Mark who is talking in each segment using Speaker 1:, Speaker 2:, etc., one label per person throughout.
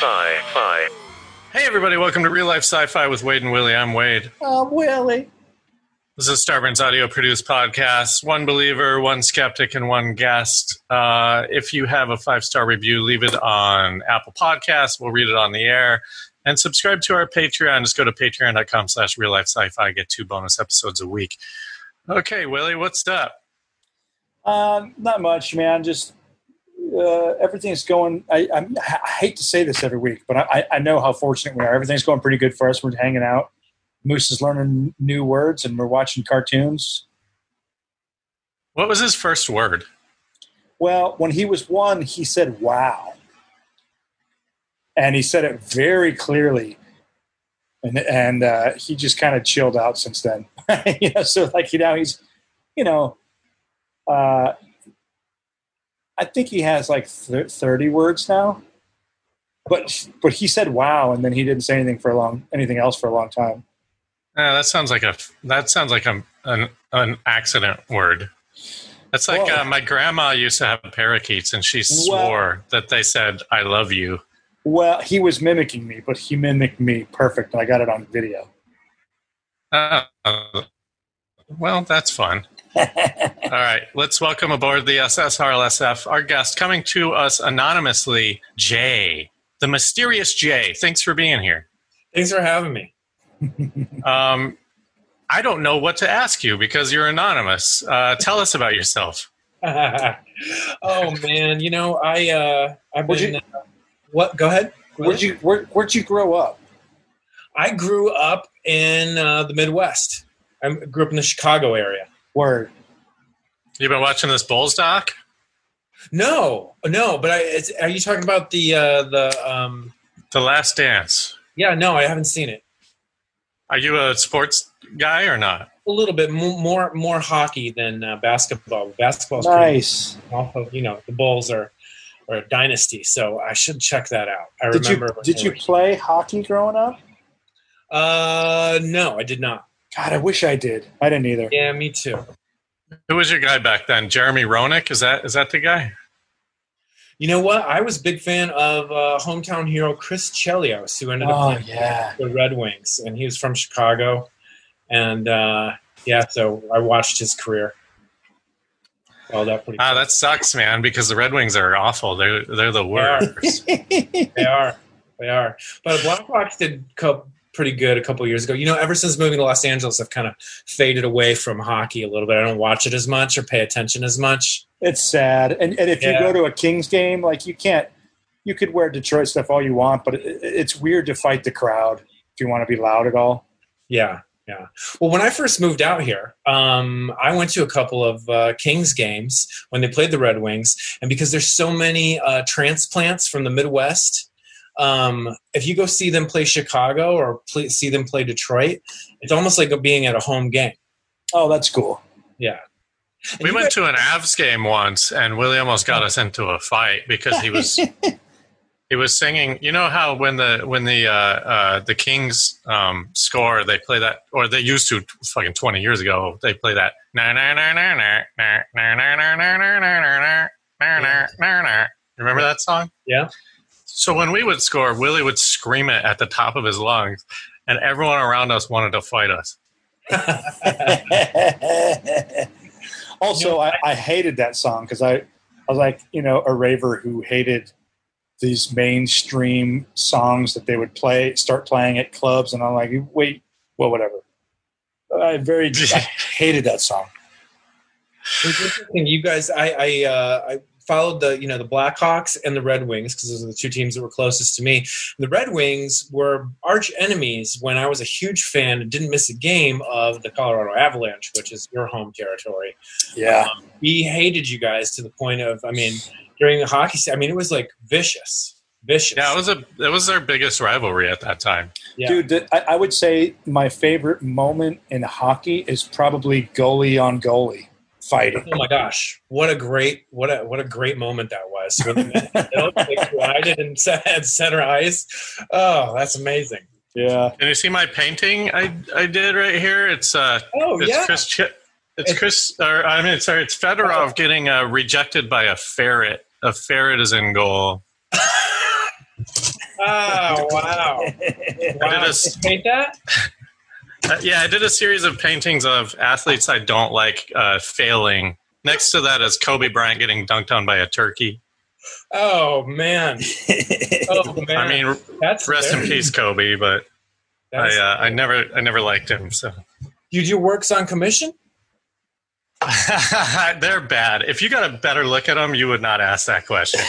Speaker 1: Sci-Fi. Hey everybody, welcome to Real Life Sci-Fi with Wade and Willie. I'm Wade.
Speaker 2: Willie.
Speaker 1: This is Starburns audio produced podcast. One believer, one skeptic, and one guest. If you have a 5-star review, leave it on Apple Podcasts. We'll read it on the air. And subscribe to our Patreon. Just go to patreon.com/reallifesci-fi. Get 2 bonus episodes a week. Okay, Willie, what's up?
Speaker 2: Not much, man. Just everything's going. I hate to say this every week, but I know how fortunate we are. Everything's going pretty good for us. We're hanging out. Moose is learning new words, and we're watching cartoons.
Speaker 1: What was his first word?
Speaker 2: Well, when he was 1, he said "wow," and he said it very clearly. And he just kind of chilled out since then. So like he's, I think he has like 30 words now. But he said "wow," and then he didn't say anything else for a long time.
Speaker 1: That sounds like an accident word. That's like my grandma used to have parakeets, and she swore that they said "I love you."
Speaker 2: Well, he was mimicking me, but he mimicked me perfect, and I got it on video.
Speaker 1: Well, that's fun. All right, let's welcome aboard the SSRLSF, our guest coming to us anonymously, Jay, the mysterious Jay. Thanks for being here.
Speaker 3: Thanks for having me.
Speaker 1: I don't know what to ask you because you're anonymous. Tell us about yourself.
Speaker 3: Oh man, I've been. What? Go ahead.
Speaker 2: Where'd you grow up?
Speaker 3: I grew up in the Midwest. I grew up in the Chicago area.
Speaker 2: Word.
Speaker 1: You been watching this Bulls doc?
Speaker 3: No, but are you talking about the
Speaker 1: Last Dance?
Speaker 3: Yeah, no, I haven't seen it.
Speaker 1: Are you a sports guy or not?
Speaker 3: A little bit more hockey than basketball. Basketball's
Speaker 2: nice.
Speaker 3: Also, the Bulls are a dynasty, so I should check that out.
Speaker 2: Did you play hockey growing up?
Speaker 3: No, I did not.
Speaker 2: God, I wish I did. I didn't either.
Speaker 3: Yeah, me too.
Speaker 1: Who was your guy back then? Jeremy Roenick? Is that the guy?
Speaker 3: You know what? I was a big fan of hometown hero Chris Chelios, who ended up playing the Red Wings, and he was from Chicago. And so I watched his career. Oh,
Speaker 1: that sucks, man, because the Red Wings are awful. They're the worst.
Speaker 3: They are. But the Blackhawks did pretty good a couple of years ago. Ever since moving to Los Angeles, I've kind of faded away from hockey a little bit. I don't watch it as much or pay attention as much.
Speaker 2: It's sad. And if you go to a Kings game, like you could wear Detroit stuff all you want, but it's weird to fight the crowd if you want to be loud at all.
Speaker 3: Yeah. Well, when I first moved out here, I went to a couple of Kings games when they played the Red Wings. And because there's so many transplants from the Midwest, if you go see them play Chicago or see them play Detroit, it's almost like being at a home game.
Speaker 2: Oh, that's cool.
Speaker 3: Yeah.
Speaker 1: We went to an Avs game once, and Willie almost got us into a fight because he was he was singing. You know how when the Kings score, they play that, or they used to fucking 20 years ago. They play that. Remember that song?
Speaker 3: Yeah.
Speaker 1: So when we would score, Willie would scream it at the top of his lungs, and everyone around us wanted to fight us.
Speaker 2: Also, I hated that song because I was like, a raver who hated these mainstream songs that they would start playing at clubs, and I'm like, wait, well, whatever. I hated that song.
Speaker 3: It's interesting, you guys. I followed the Blackhawks and the Red Wings because those are the 2 teams that were closest to me. The Red Wings were arch enemies when I was a huge fan and didn't miss a game of the Colorado Avalanche, which is your home territory.
Speaker 2: Yeah,
Speaker 3: we hated you guys to the point of, during the hockey season, it was like vicious.
Speaker 1: Yeah, it was their biggest rivalry at that time.
Speaker 3: Yeah.
Speaker 2: Dude, I would say my favorite moment in hockey is probably goalie on goalie fighting.
Speaker 3: Oh my gosh, what a great moment that was. When they collided and at center ice. Oh, that's amazing.
Speaker 2: Yeah.
Speaker 1: Can you see my painting I did right here? It's it's Fedorov getting rejected by a ferret. A ferret is in goal.
Speaker 3: Oh, wow. Paint that?
Speaker 1: Yeah, I did a series of paintings of athletes I don't like failing. Next to that is Kobe Bryant getting dunked on by a turkey.
Speaker 3: Oh, man.
Speaker 1: I mean,
Speaker 3: That's
Speaker 1: rest in peace, Kobe, but I never liked him. So
Speaker 3: you do works on commission?
Speaker 1: They're bad. If you got a better look at them, you would not ask that question.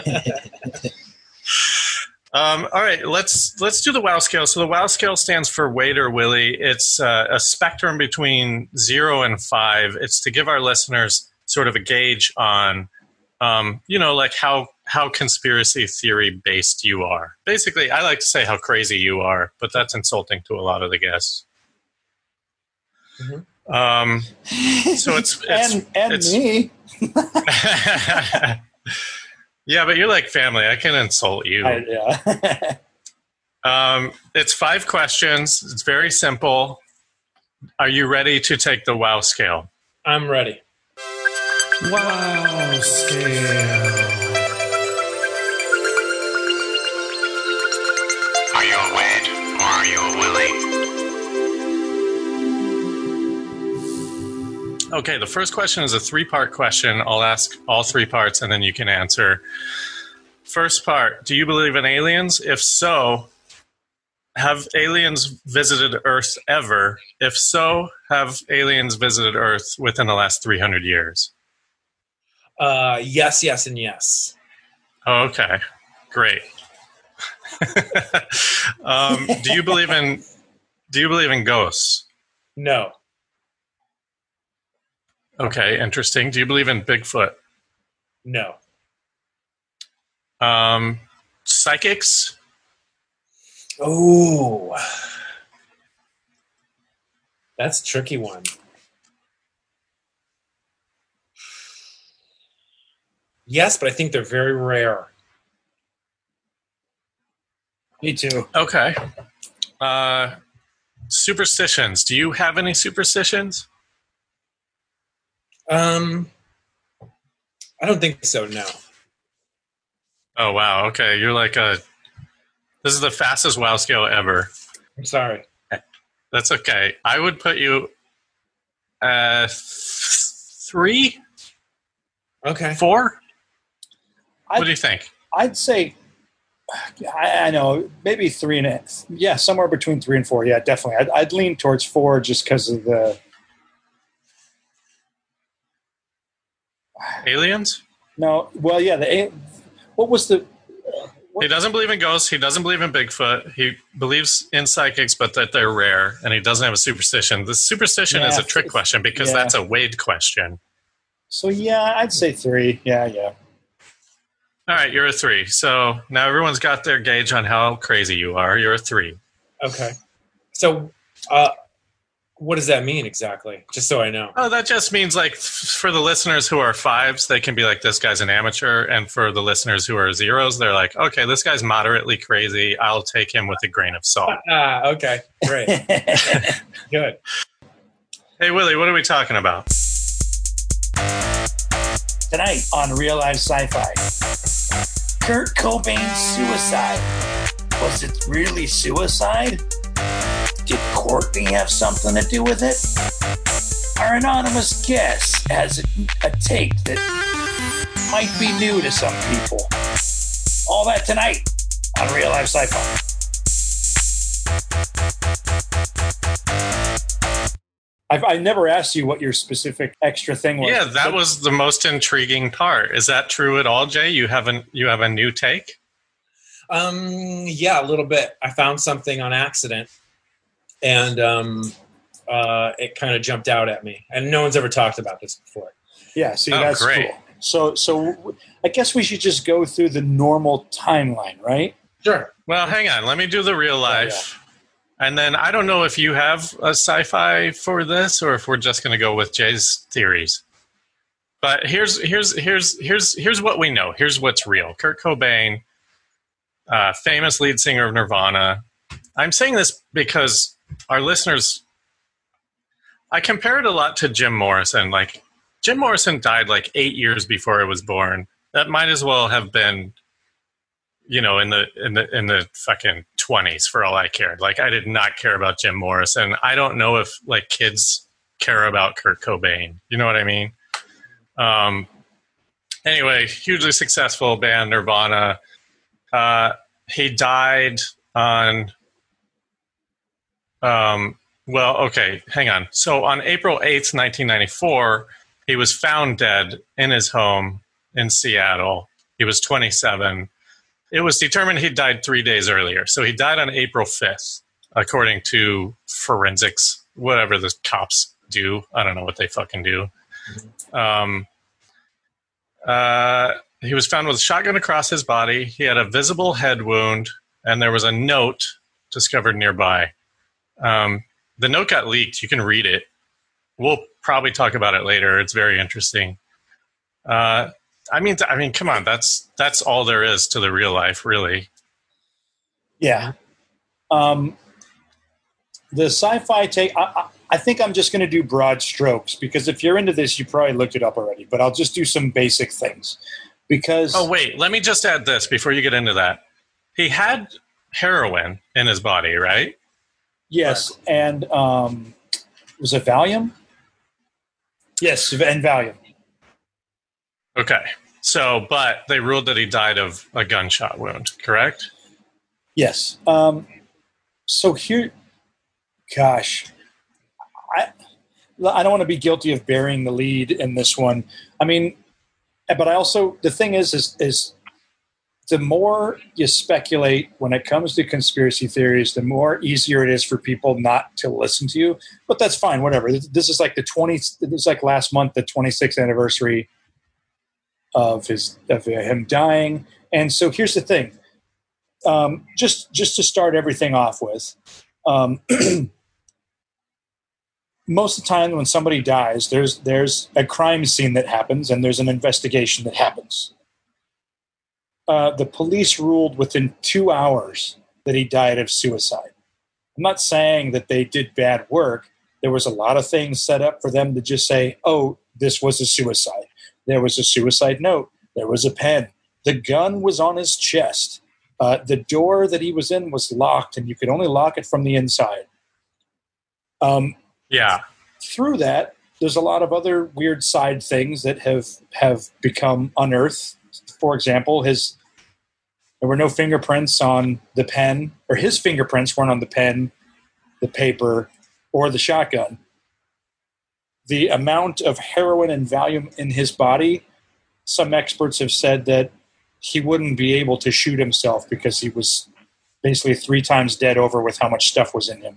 Speaker 1: All right, let's do the WOW scale. So the WOW scale stands for Wade or Willie. It's a spectrum between 0 and 5. It's to give our listeners sort of a gauge on, like how conspiracy theory based you are. Basically, I like to say how crazy you are, but that's insulting to a lot of the guests. Mm-hmm. So it's
Speaker 2: me.
Speaker 1: Yeah, but you're like family. I can insult you. It's 5 questions. It's very simple. Are you ready to take the WOW scale?
Speaker 3: I'm ready.
Speaker 1: WOW scale.
Speaker 4: Are you a Wade or are you a Willie?
Speaker 1: Okay, the first question is a 3-part question. I'll ask all 3 parts and then you can answer. First part, do you believe in aliens? If so, have aliens visited Earth ever? If so, have aliens visited Earth within the last 300 years?
Speaker 3: Yes, and yes.
Speaker 1: Oh, okay, great. Do you believe in ghosts?
Speaker 3: No.
Speaker 1: Okay, interesting. Do you believe in Bigfoot?
Speaker 3: No.
Speaker 1: Psychics?
Speaker 3: Oh, that's a tricky one. Yes, but I think they're very rare.
Speaker 2: Me too.
Speaker 1: Okay. Superstitions. Do you have any superstitions?
Speaker 3: I don't think so, no.
Speaker 1: Oh, wow. Okay. You're like this is the fastest WOW scale ever.
Speaker 3: I'm sorry.
Speaker 1: That's okay. I would put you 3?
Speaker 3: Okay.
Speaker 1: 4? What do you think?
Speaker 2: I'd say, I know, maybe 3 and somewhere between 3 and 4. Yeah, definitely. I'd lean towards 4 just because of the
Speaker 1: aliens.
Speaker 2: No, well, yeah. What was the?
Speaker 1: He doesn't believe in ghosts. He doesn't believe in Bigfoot. He believes in psychics, but that they're rare, and he doesn't have a superstition. The superstition is a trick question because that's a Wade question.
Speaker 2: So yeah, I'd say 3. Yeah.
Speaker 1: All right, you're a 3. So now everyone's got their gauge on how crazy you are. You're a 3.
Speaker 3: Okay. So, what does that mean exactly? Just so I know.
Speaker 1: Oh, that just means like for the listeners who are 5s, they can be like, this guy's an amateur. And for the listeners who are 0s, they're like, okay, this guy's moderately crazy. I'll take him with a grain of salt.
Speaker 3: Okay. Great. Good.
Speaker 1: Hey, Willie, what are we talking about?
Speaker 2: Tonight on Real Life Sci-Fi, Kurt Cobain's suicide. Was it really suicide? Did Courtney have something to do with it? Our anonymous guest has a take that might be new to some people. All that tonight on Real Life Sci-Fi. I never asked you what your specific extra thing was.
Speaker 1: Yeah, that was the most intriguing part. Is that true at all, Jay? You have a new take?
Speaker 3: Yeah, a little bit. I found something on accident, and it kind of jumped out at me. And no one's ever talked about this before.
Speaker 2: Yeah, see, that's
Speaker 1: great.
Speaker 2: Cool. So I guess we should just go through the normal timeline, right?
Speaker 3: Sure.
Speaker 1: Well, hang on. Let me do the real life. And then I don't know if you have a sci-fi for this or if we're just going to go with Jay's theories. But here's what we know. Here's what's real. Kurt Cobain, famous lead singer of Nirvana. I'm saying this because our listeners, I compare it a lot to Jim Morrison. Like, Jim Morrison died like 8 years before I was born. That might as well have been, in the fucking 20s for all I cared. Like, I did not care about Jim Morrison. I don't know if like kids care about Kurt Cobain. You know what I mean? Anyway, hugely successful band, Nirvana. He died on, okay, hang on. So on April 8th, 1994, he was found dead in his home in Seattle. He was 27. It was determined he died 3 days earlier. So he died on April 5th, according to forensics, whatever the cops do. I don't know what they fucking do. He was found with a shotgun across his body. He had a visible head wound, and there was a note discovered nearby. The note got leaked. You can read it. We'll probably talk about it later. It's very interesting. I mean, come on. That's all there is to the real life, really.
Speaker 2: Yeah. The sci-fi take. I think I'm just going to do broad strokes because if you're into this, you probably looked it up already. But I'll just do some basic things. Because
Speaker 1: wait, let me just add this before you get into that. He had heroin in his body, right?
Speaker 2: Yes, and was it Valium? Yes, and Valium.
Speaker 1: Okay, so but they ruled that he died of a gunshot wound, correct?
Speaker 2: Yes. So here, gosh, I don't want to be guilty of burying the lead in this one. I mean. But I also, the thing is the more you speculate when it comes to conspiracy theories, the more easier it is for people not to listen to you. But that's fine, whatever. This is like last month, the 26th anniversary of him dying. And so here's the thing. Just to start everything off with, most of the time when somebody dies, there's a crime scene that happens and there's an investigation that happens. The police ruled within 2 hours that he died of suicide. I'm not saying that they did bad work. There was a lot of things set up for them to just say, oh, this was a suicide. There was a suicide note. There was a pen. The gun was on his chest. The door that he was in was locked, and you could only lock it from the inside.
Speaker 1: Yeah.
Speaker 2: Through that, there's a lot of other weird side things that have become unearthed. For example, there were no fingerprints on the pen, or his fingerprints weren't on the pen, the paper, or the shotgun. The amount of heroin and Valium in his body, some experts have said that he wouldn't be able to shoot himself because he was basically 3 times dead over with how much stuff was in him.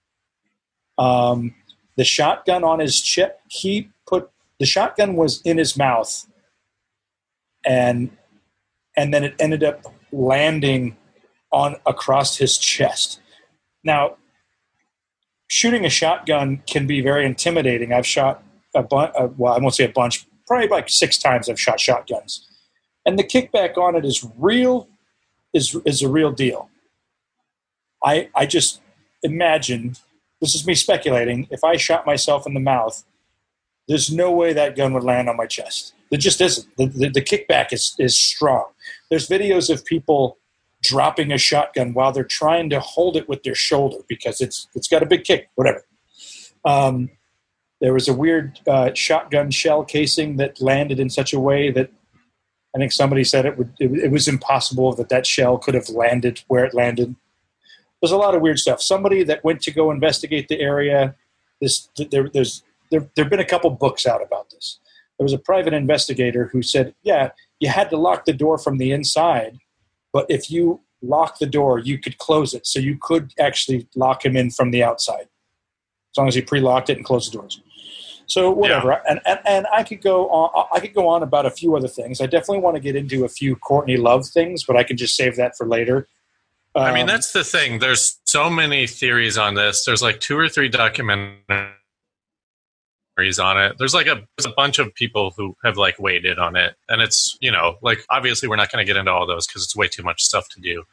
Speaker 2: The shotgun on his chest, the shotgun was in his mouth, and then it ended up landing across his chest. Now, shooting a shotgun can be very intimidating. I've shot I won't say a bunch, probably like 6 times I've shot shotguns. And the kickback on it is a real deal. I just imagine, this is me speculating, if I shot myself in the mouth, there's no way that gun would land on my chest. There just isn't. The kickback is strong. There's videos of people dropping a shotgun while they're trying to hold it with their shoulder because it's got a big kick, whatever. There was a weird shotgun shell casing that landed in such a way that I think somebody said it was impossible that shell could have landed where it landed. There's a lot of weird stuff. Somebody that went to go investigate the area, there have been a couple books out about this. There was a private investigator who said, yeah, you had to lock the door from the inside, but if you lock the door, you could close it. So you could actually lock him in from the outside, as long as you pre-locked it and closed the doors. So whatever. Yeah. And I could go on about a few other things. I definitely want to get into a few Courtney Love things, but I can just save that for later.
Speaker 1: I mean, that's the thing. There's so many theories on this. There's like 2 or 3 documentaries on it. There's like a bunch of people who have like weighed in on it. And it's, like obviously we're not going to get into all those because it's way too much stuff to do.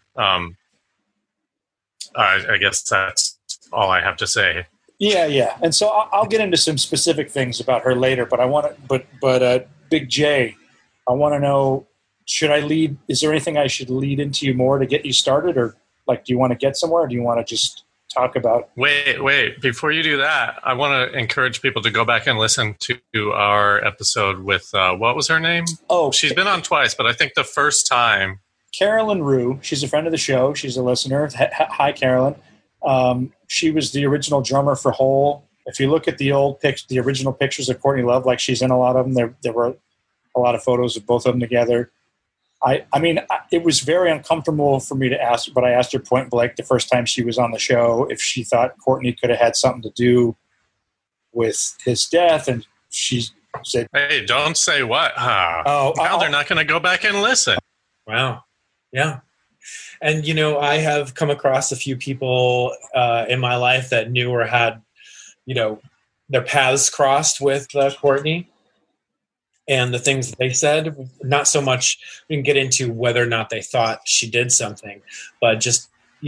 Speaker 1: I guess that's all I have to say.
Speaker 2: Yeah. And so I'll get into some specific things about her later, but I want to, but Big J, I want to know should I lead? Is there anything I should lead into you more to get you started, or like, do you want to get somewhere, or do you want to just talk about?
Speaker 1: Wait! Before you do that, I want to encourage people to go back and listen to our episode with what was her name?
Speaker 2: Oh,
Speaker 1: she's been on twice, but I think the first time.
Speaker 2: Carolyn Rue. She's a friend of the show. She's a listener. Hi, Carolyn. She was the original drummer for Hole. If you look at the original pictures of Courtney Love, like she's in a lot of them. There were a lot of photos of both of them together. I mean, it was very uncomfortable for me to ask, but I asked her point blank the first time she was on the show if she thought Courtney could have had something to do with his death, and she said,
Speaker 1: "Hey, don't say what, huh?
Speaker 2: Oh,
Speaker 1: now they're not going to go back and listen."
Speaker 3: Wow. Yeah. And, I have come across a few people in my life that knew or had, their paths crossed with Courtney. And the things that they said, not so much, we can get into whether or not they thought she did something, but just,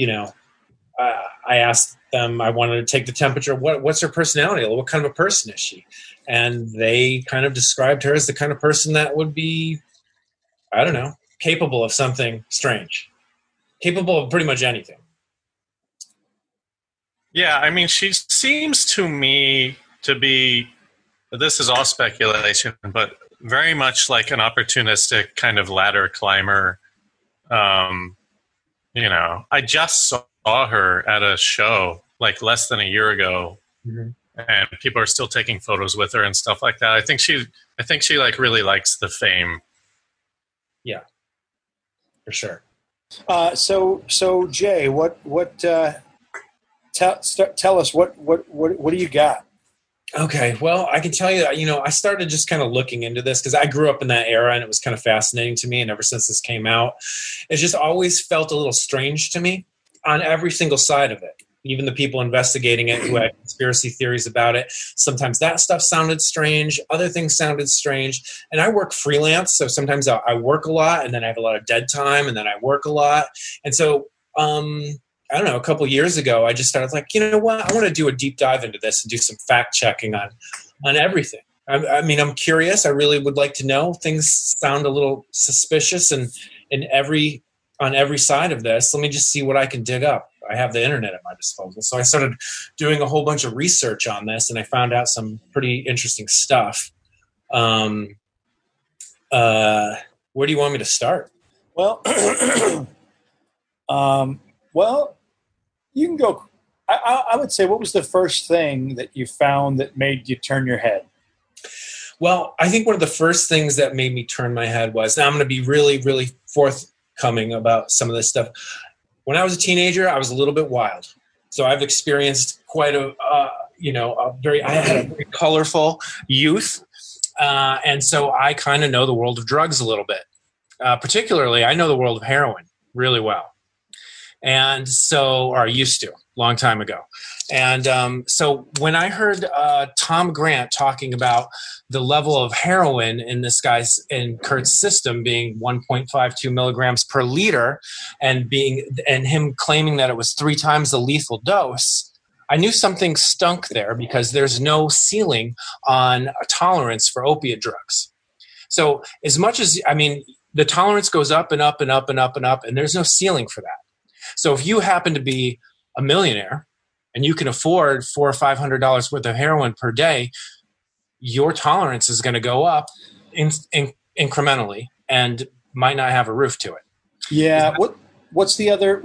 Speaker 3: I asked them, I wanted to take the temperature. What's her personality? What kind of a person is she? And they kind of described her as the kind of person that would be, I don't know, capable of something strange, capable of pretty much anything.
Speaker 1: Yeah, I mean, she seems to me to be, this is all speculation, but very much like an opportunistic kind of ladder climber. I just saw her at a show like less than a year ago, and people are still taking photos with her and stuff like that. I think she like really likes the fame.
Speaker 3: Yeah, for sure.
Speaker 2: So Jay, tell us what do you got?
Speaker 3: Okay, well, I can tell you, I started just kind of looking into this because I grew up in that era and it was kind of fascinating to me. And ever since this came out, it just always felt a little strange to me on every single side of it. Even the people investigating it who had conspiracy theories about it, sometimes that stuff sounded strange. Other things sounded strange. And I work freelance, so sometimes I work a lot and then I have a lot of dead time and then I work a lot. And so I don't know, a couple of years ago, I just started like, you know what? I want to do a deep dive into this and do some fact checking on everything. I mean, I'm curious. I really would like to know. Things sound a little suspicious and on every side of this. Let me just see what I can dig up. I have the internet at my disposal. So I started doing a whole bunch of research on this and I found out some pretty interesting stuff. Where do you want me to start?
Speaker 2: Well, you can go. I would say, what was the first thing that you found that made you turn your head?
Speaker 3: Well, I think one of the first things that made me turn my head was, now I'm going to be really, really forthcoming about some of this stuff. When I was a teenager, I was a little bit wild. So I've experienced quite I had a very colorful youth. And so I kind of know the world of drugs a little bit. Particularly, I know the world of heroin really well. And so, or I used to, long time ago. And so when I heard Tom Grant talking about the level of heroin in in Kurt's system being 1.52 milligrams per liter and him claiming that it was 3 times the lethal dose, I knew something stunk there because there's no ceiling on a tolerance for opiate drugs. So as much as, the tolerance goes up and up and up and up and up, and there's no ceiling for that. So if you happen to be a millionaire and you can afford $400 or $500 worth of heroin per day, your tolerance is going to go up incrementally and might not have a roof to it.
Speaker 2: Yeah. What's the other?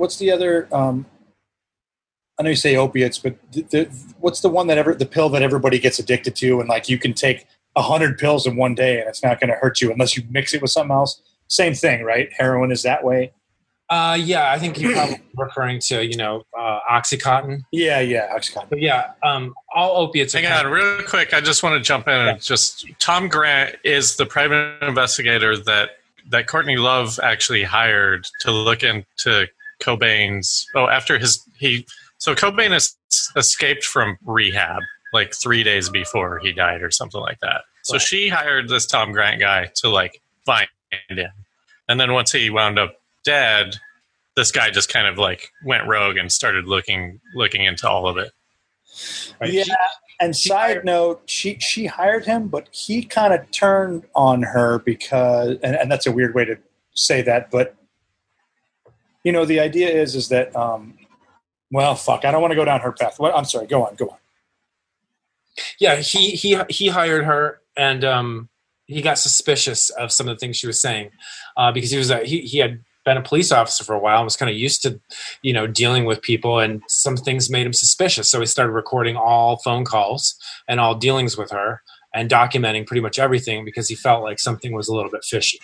Speaker 2: I know you say opiates, but what's the one the pill that everybody gets addicted to, and like you can take 100 pills in one day and it's not going to hurt you unless you mix it with something else. Same thing, right? Heroin is that way.
Speaker 3: Yeah, I think you're probably referring to, Oxycontin.
Speaker 2: Yeah, Oxycontin.
Speaker 3: But yeah, all opiates are...
Speaker 1: Hang on, real quick. I just want to jump in and just... Tom Grant is the private investigator that Courtney Love actually hired to look into Cobain's... So Cobain escaped from rehab like 3 days before he died or something like that. So right. She hired this Tom Grant guy to like find him. And then once he wound up dead, this guy just kind of like went rogue and started looking into all of it.
Speaker 2: Right? Yeah, and side note, she hired him, but he kind of turned on her because, and that's a weird way to say that, but the idea is that well, fuck, I don't want to go down her path. What? I'm sorry. Go on.
Speaker 3: Yeah, he hired her, and he got suspicious of some of the things she was saying because he had been a police officer for a while and was kind of used to dealing with people, and some things made him suspicious. So he started recording all phone calls and all dealings with her and documenting pretty much everything because he felt like something was a little bit fishy.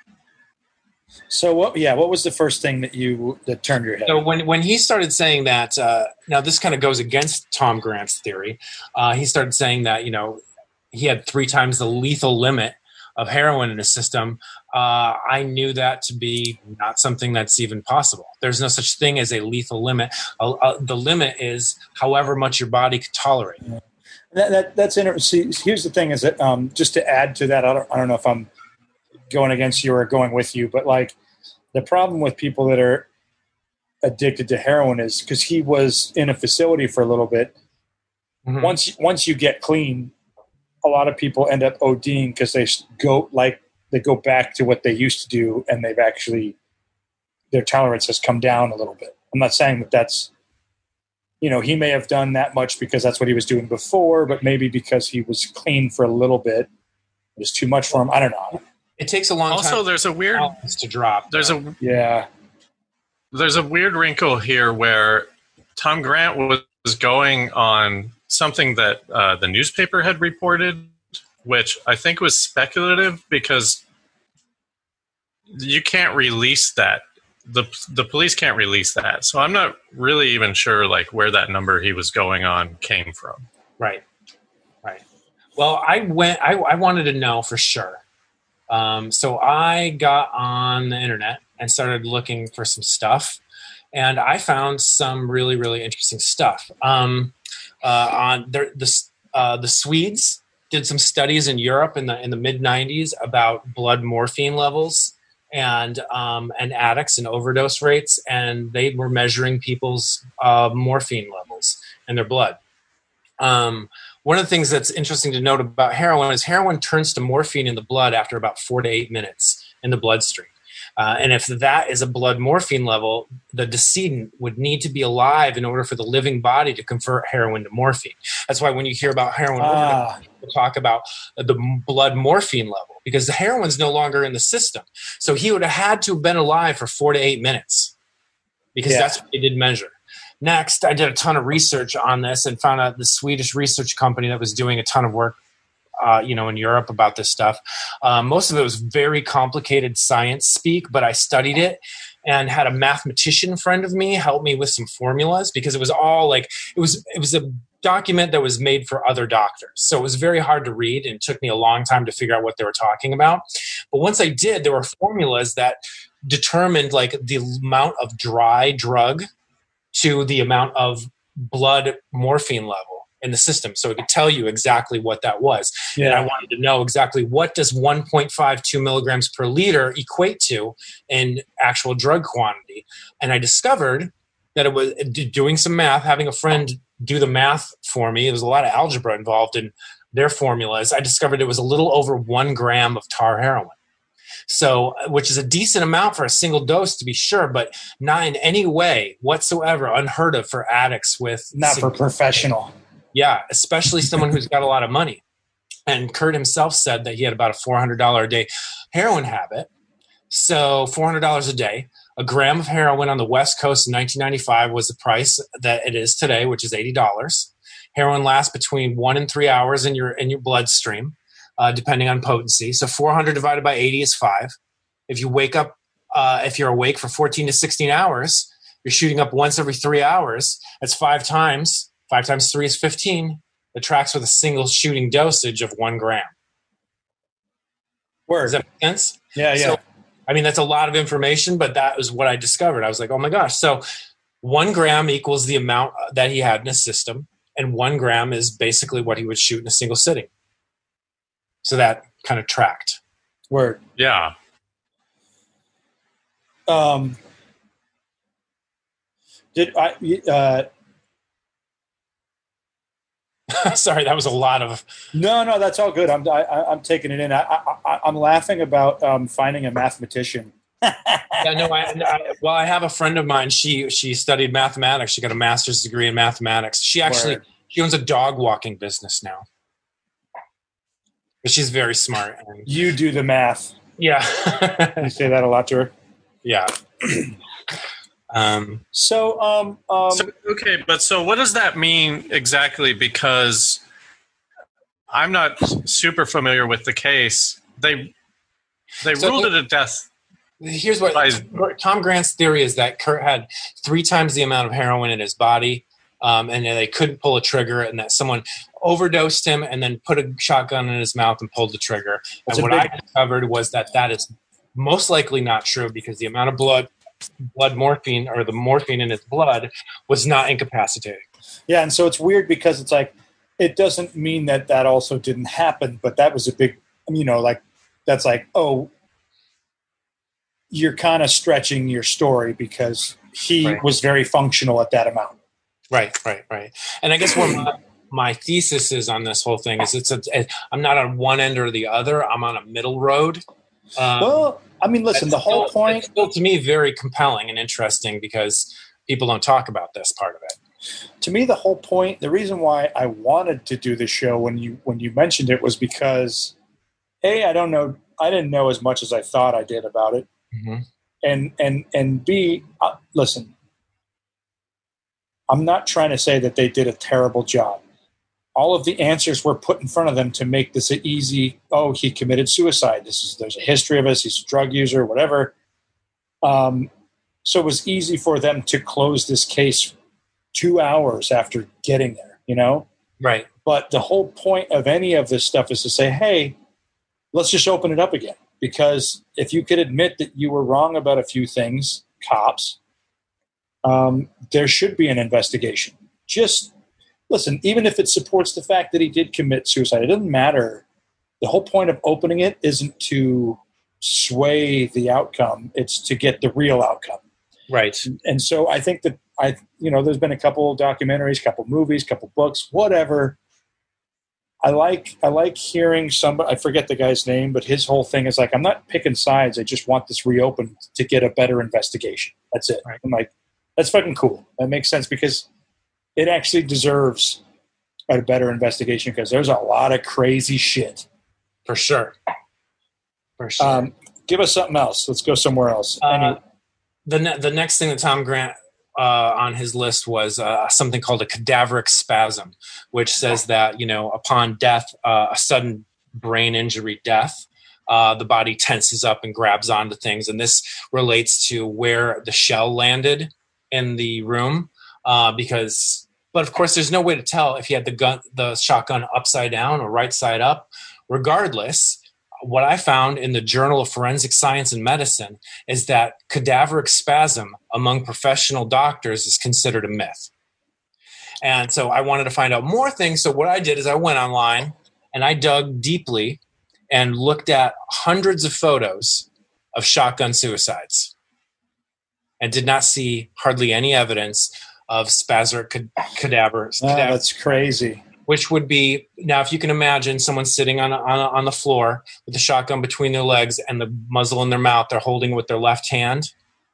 Speaker 2: So what was the first thing that turned your head?
Speaker 3: So when he started saying that, now this kind of goes against Tom Grant's theory. He started saying that he had 3 times the lethal limit of heroin in his system. I knew that to be not something that's even possible. There's no such thing as a lethal limit. The limit is however much your body could tolerate.
Speaker 2: Yeah. That's interesting. See, here's the thing: is that just to add to that, I don't know if I'm going against you or going with you, but like the problem with people that are addicted to heroin is because he was in a facility for a little bit. Mm-hmm. Once you get clean, a lot of people end up ODing because they go back to what they used to do, and they've actually their tolerance has come down a little bit. I'm not saying that that's he may have done that much because that's what he was doing before, but maybe because he was clean for a little bit, it was too much for him. I don't know.
Speaker 3: It takes a long time.
Speaker 1: Also, there's a weird
Speaker 3: to drop.
Speaker 1: There's a weird wrinkle here where Tom Grant was going on something that the newspaper had reported, which I think was speculative because you can't release that. The police can't release that. So I'm not really even sure like where that number he was going on came from.
Speaker 3: Right. Well, I wanted to know for sure. So I got on the internet and started looking for some stuff, and I found some really, really interesting stuff. The Swedes did some studies in Europe in the mid 90s about blood morphine levels and addicts and overdose rates, and they were measuring people's morphine levels in their blood. One of the things that's interesting to note about heroin is heroin turns to morphine in the blood after about 4 to 8 minutes in the bloodstream. And if that is a blood morphine level, the decedent would need to be alive in order for the living body to convert heroin to morphine. That's why when you hear about heroin overdose, people talk about the blood morphine level because the heroin's no longer in the system. So he would have had to have been alive for 4 to 8 minutes because that's what they did measure. Next, I did a ton of research on this and found out the Swedish research company that was doing a ton of work, in Europe about this stuff. Most of it was very complicated science speak, but I studied it and had a mathematician friend of me help me with some formulas because it was all like it was a document that was made for other doctors. So it was very hard to read and it took me a long time to figure out what they were talking about. But once I did, there were formulas that determined like the amount of dry drug to the amount of blood morphine level in the system. So it could tell you exactly what that was. Yeah. And I wanted to know exactly what does 1.52 milligrams per liter equate to in actual drug quantity. And I discovered that it was doing some math, having a friend do the math for me. There was a lot of algebra involved in their formulas. I discovered it was a little over 1 gram of tar heroin. So, which is a decent amount for a single dose to be sure, but not in any way whatsoever unheard of for addicts with...
Speaker 2: Not for professional.
Speaker 3: Yeah, especially someone who's got a lot of money. And Kurt himself said that he had about a $400 a day heroin habit. So $400 a day. A gram of heroin on the West Coast in 1995 was the price that it is today, which is $80. Heroin lasts between 1 and 3 hours in your bloodstream. Depending on potency. So 400 divided by 80 is 5. If you wake up, if you're awake for 14 to 16 hours, you're shooting up once every 3 hours. That's 5 times. 5 times 3 is 15. It tracks with a single shooting dosage of 1 gram.
Speaker 2: Word.
Speaker 3: Does that make sense?
Speaker 2: Yeah.
Speaker 3: So, I mean, that's a lot of information, but that was what I discovered. I was like, oh my gosh. So 1 gram equals the amount that he had in his system, and 1 gram is basically what he would shoot in a single sitting. So that kind of tracked.
Speaker 2: Word.
Speaker 1: Yeah.
Speaker 2: Did I?
Speaker 3: Sorry, that was a lot of.
Speaker 2: No, that's all good. I'm taking it in. I'm laughing about finding a mathematician
Speaker 3: Yeah, no. I have a friend of mine. She studied mathematics. She got a master's degree in mathematics. She owns a dog walking business now. But she's very smart. And,
Speaker 2: You do the math.
Speaker 3: yeah.
Speaker 2: You say that a lot to her.
Speaker 3: Yeah.
Speaker 2: So,
Speaker 1: okay, but so what does that mean exactly? Because I'm not super familiar with the case. They ruled it a death.
Speaker 3: Here's what Tom Grant's theory is that Kurt had 3 times the amount of heroin in his body, and they couldn't pull a trigger, and that someone overdosed him and then put a shotgun in his mouth and pulled the trigger. And what I discovered was that is most likely not true, because the amount of blood morphine, or the morphine in his blood, was not incapacitating.
Speaker 2: Yeah, and so it's weird because it's like, it doesn't mean that also didn't happen, but that was a big, that's like, oh, you're kind of stretching your story because he was very functional at that amount.
Speaker 3: Right. And I guess where my thesis is on this whole thing is I'm not on one end or the other. I'm on a middle road.
Speaker 2: Listen, the whole point...
Speaker 3: It's still, to me, very compelling and interesting because people don't talk about this part of it.
Speaker 2: To me, the whole point, the reason why I wanted to do the show when you mentioned it was because, A, I didn't know as much as I thought I did about it. Mm-hmm. And B, listen, I'm not trying to say that they did a terrible job. All of the answers were put in front of them to make this an easy, he committed suicide. There's a history of this. He's a drug user, whatever. So it was easy for them to close this case 2 hours after getting there,
Speaker 3: Right.
Speaker 2: But the whole point of any of this stuff is to say, hey, let's just open it up again. Because if you could admit that you were wrong about a few things, cops, there should be an investigation. Just listen, even if it supports the fact that he did commit suicide, it doesn't matter. The whole point of opening it isn't to sway the outcome. It's to get the real outcome.
Speaker 3: Right.
Speaker 2: And so I think that there's been a couple documentaries, couple movies, couple books, whatever. I like hearing somebody, I forget the guy's name, but his whole thing is like, I'm not picking sides. I just want this reopened to get a better investigation. That's it. Right. I'm like, that's fucking cool. That makes sense because it actually deserves a better investigation because there's a lot of crazy shit.
Speaker 3: For sure.
Speaker 2: Give us something else. Let's go somewhere else.
Speaker 3: The next thing that Tom Grant on his list was something called a cadaveric spasm, which says that, upon death, a sudden brain injury death, the body tenses up and grabs onto things. And this relates to where the shell landed in the room. But of course, there's no way to tell if he had the shotgun upside down or right side up. Regardless, what I found in the Journal of Forensic Science and Medicine is that cadaveric spasm among professional doctors is considered a myth. And so I wanted to find out more things. So what I did is I went online and I dug deeply and looked at hundreds of photos of shotgun suicides and did not see hardly any evidence of spasmodic cadavers.
Speaker 2: That's crazy.
Speaker 3: Which would be, now if you can imagine someone sitting on the floor with a shotgun between their legs and the muzzle in their mouth, they're holding it with their left hand.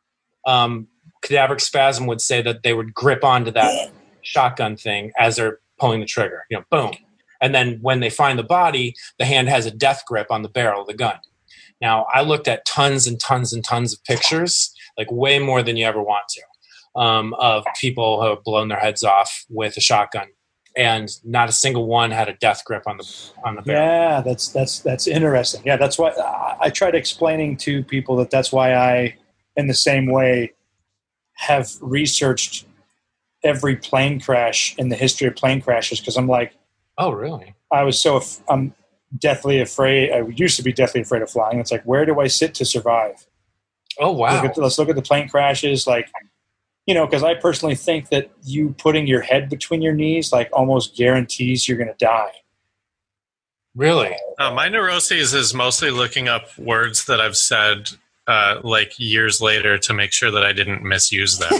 Speaker 3: Cadaveric spasm would say that they would grip onto that shotgun thing as they're pulling the trigger, boom. And then when they find the body, the hand has a death grip on the barrel of the gun. Now, I looked at tons and tons and tons of pictures, like way more than you ever want to, of people who have blown their heads off with a shotgun. And not a single one had a death grip on the barrel.
Speaker 2: Yeah, that's interesting. Yeah, that's why I tried explaining to people that's why I, in the same way, have researched every plane crash in the history of plane crashes because I'm like,
Speaker 3: oh, really?
Speaker 2: I'm deathly afraid. I used to be deathly afraid of flying. It's like, where do I sit to survive?
Speaker 3: Oh, wow.
Speaker 2: Let's look at the plane crashes, because I personally think that you putting your head between your knees almost guarantees you're going to die.
Speaker 3: Really?
Speaker 1: My neuroses is mostly looking up words that I've said years later to make sure that I didn't misuse them.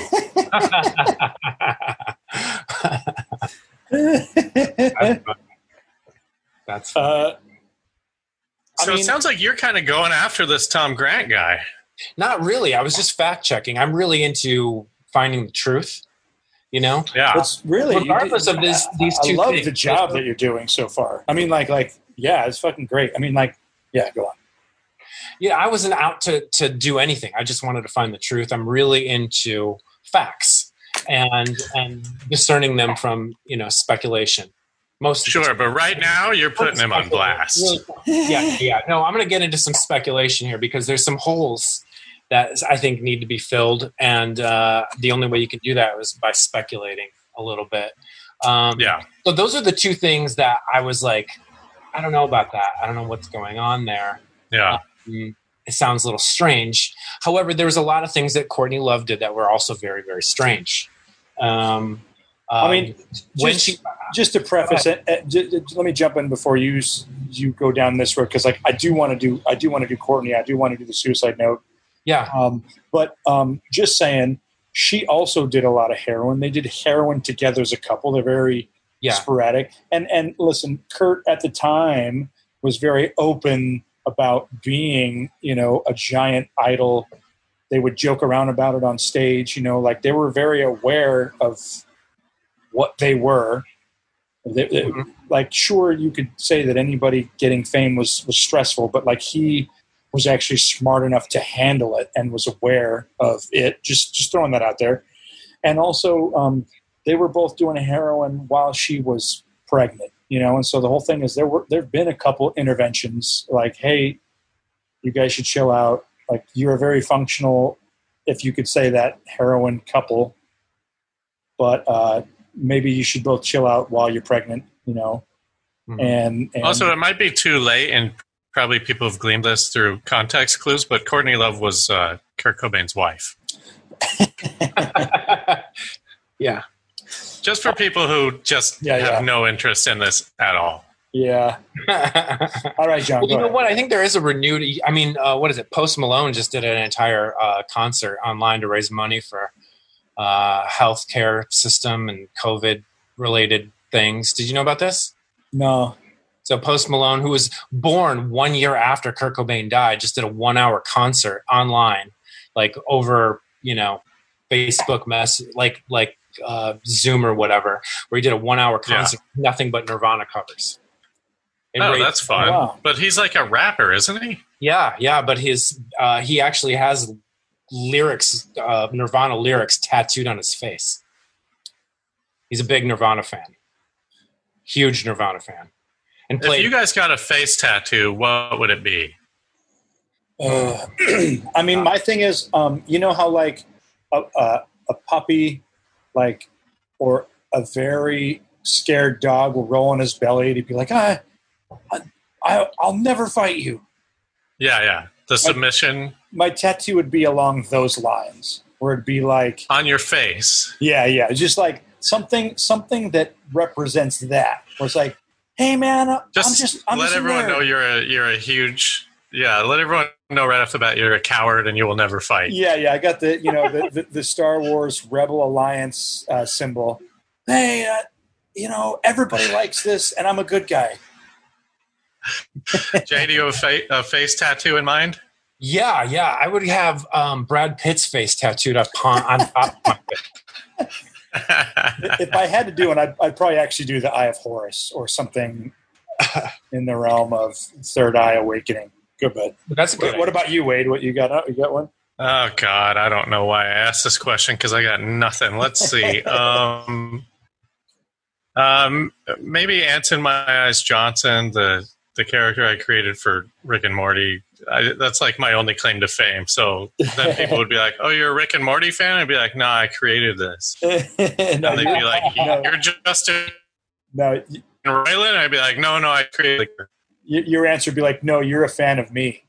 Speaker 3: That's funny.
Speaker 1: So it sounds like you're kind of going after this Tom Grant guy.
Speaker 3: Not really. I was just fact checking. I'm really into finding the truth. You know,
Speaker 1: Yeah.
Speaker 2: It's really
Speaker 3: regardless of these two
Speaker 2: I love
Speaker 3: things.
Speaker 2: the job that you're doing so far. I mean, yeah, it's fucking great. I mean, yeah, go on.
Speaker 3: Yeah, I wasn't out to do anything. I just wanted to find the truth. I'm really into facts and discerning them from speculation.
Speaker 1: Sure, but right now you're putting him on blast.
Speaker 3: Yeah. No, I'm going to get into some speculation here because there's some holes that I think need to be filled, and the only way you can do that was by speculating a little bit. So those are the two things that I was like, I don't know about that. I don't know what's going on there.
Speaker 1: Yeah.
Speaker 3: It sounds a little strange. However, there was a lot of things that Courtney Love did that were also very, very strange.
Speaker 2: I mean, just to preface it, let me jump in before you go down this road because I do want to do Courtney. I do want to do the suicide note.
Speaker 3: Yeah.
Speaker 2: But just saying, she also did a lot of heroin. They did heroin together as a couple. They're very sporadic. And listen, Kurt at the time was very open about being, a giant idol. They would joke around about it on stage, they were very aware of what they were. Sure, you could say that anybody getting fame was stressful, but he was actually smart enough to handle it and was aware of it. Just throwing that out there. And also, they were both doing heroin while she was pregnant, and so the whole thing is there've been a couple interventions like, hey, you guys should chill out. You're a very functional, if you could say that, heroin couple, but maybe you should both chill out while you're pregnant,
Speaker 3: Mm-hmm.
Speaker 2: And
Speaker 1: also it might be too late, and probably people have gleaned this through context clues, but Courtney Love was Kurt Cobain's wife.
Speaker 3: Yeah.
Speaker 1: Just for people who just have no interest in this at all.
Speaker 2: Yeah. All right, John.
Speaker 3: Well, you know what? I think there is a renewed. I mean, what is it? Post Malone just did an entire concert online to raise money for healthcare system and COVID related things. Did you know about this?
Speaker 2: No.
Speaker 3: So Post Malone, who was born 1 year after Kurt Cobain died, just did a 1 hour concert online, over Facebook Zoom or whatever, where he did a 1 hour concert, nothing but Nirvana covers.
Speaker 1: That's fun.
Speaker 2: Wow.
Speaker 1: But he's like a rapper, isn't he?
Speaker 3: Yeah. But he actually has lyrics, Nirvana lyrics tattooed on his face. He's a big Nirvana fan. Huge Nirvana fan. And
Speaker 1: if you guys got a face tattoo, what would it be?
Speaker 2: I mean, my thing is, how a puppy, or a very scared dog will roll on his belly to be like, I'll never fight you.
Speaker 1: Yeah. The submission.
Speaker 2: My tattoo would be along those lines, where it'd be
Speaker 1: on your face.
Speaker 2: Yeah. Just something that represents that. Where it's like, hey man, I'm just
Speaker 1: let everyone know you're a huge. Yeah, let everyone know right off the bat you're a coward and you will never fight.
Speaker 2: Yeah. I got the the Star Wars Rebel Alliance symbol. Hey, everybody likes this, and I'm a good guy.
Speaker 1: Jay, do you have a face tattoo in mind?
Speaker 3: Yeah. I would have Brad Pitt's face tattooed on top of my face.
Speaker 2: If I had to do one, I'd probably actually do the Eye of Horus or something in the realm of Third Eye Awakening. Good, but
Speaker 3: that's a good.
Speaker 2: What about you, Wade? What you got? You got one?
Speaker 1: Oh God, I don't know why I asked this question because I got nothing. Let's see. Maybe Anson My Eyes Johnson, the character I created for Rick and Morty. That's my only claim to fame. So then people would be like, "Oh, you're a Rick and Morty fan?" I'd be like, "No, I created this." And they'd be like, "You're Justin Roiland?" I'd be like, "No, I created it."
Speaker 2: Your answer would be like, "No, you're a fan of me."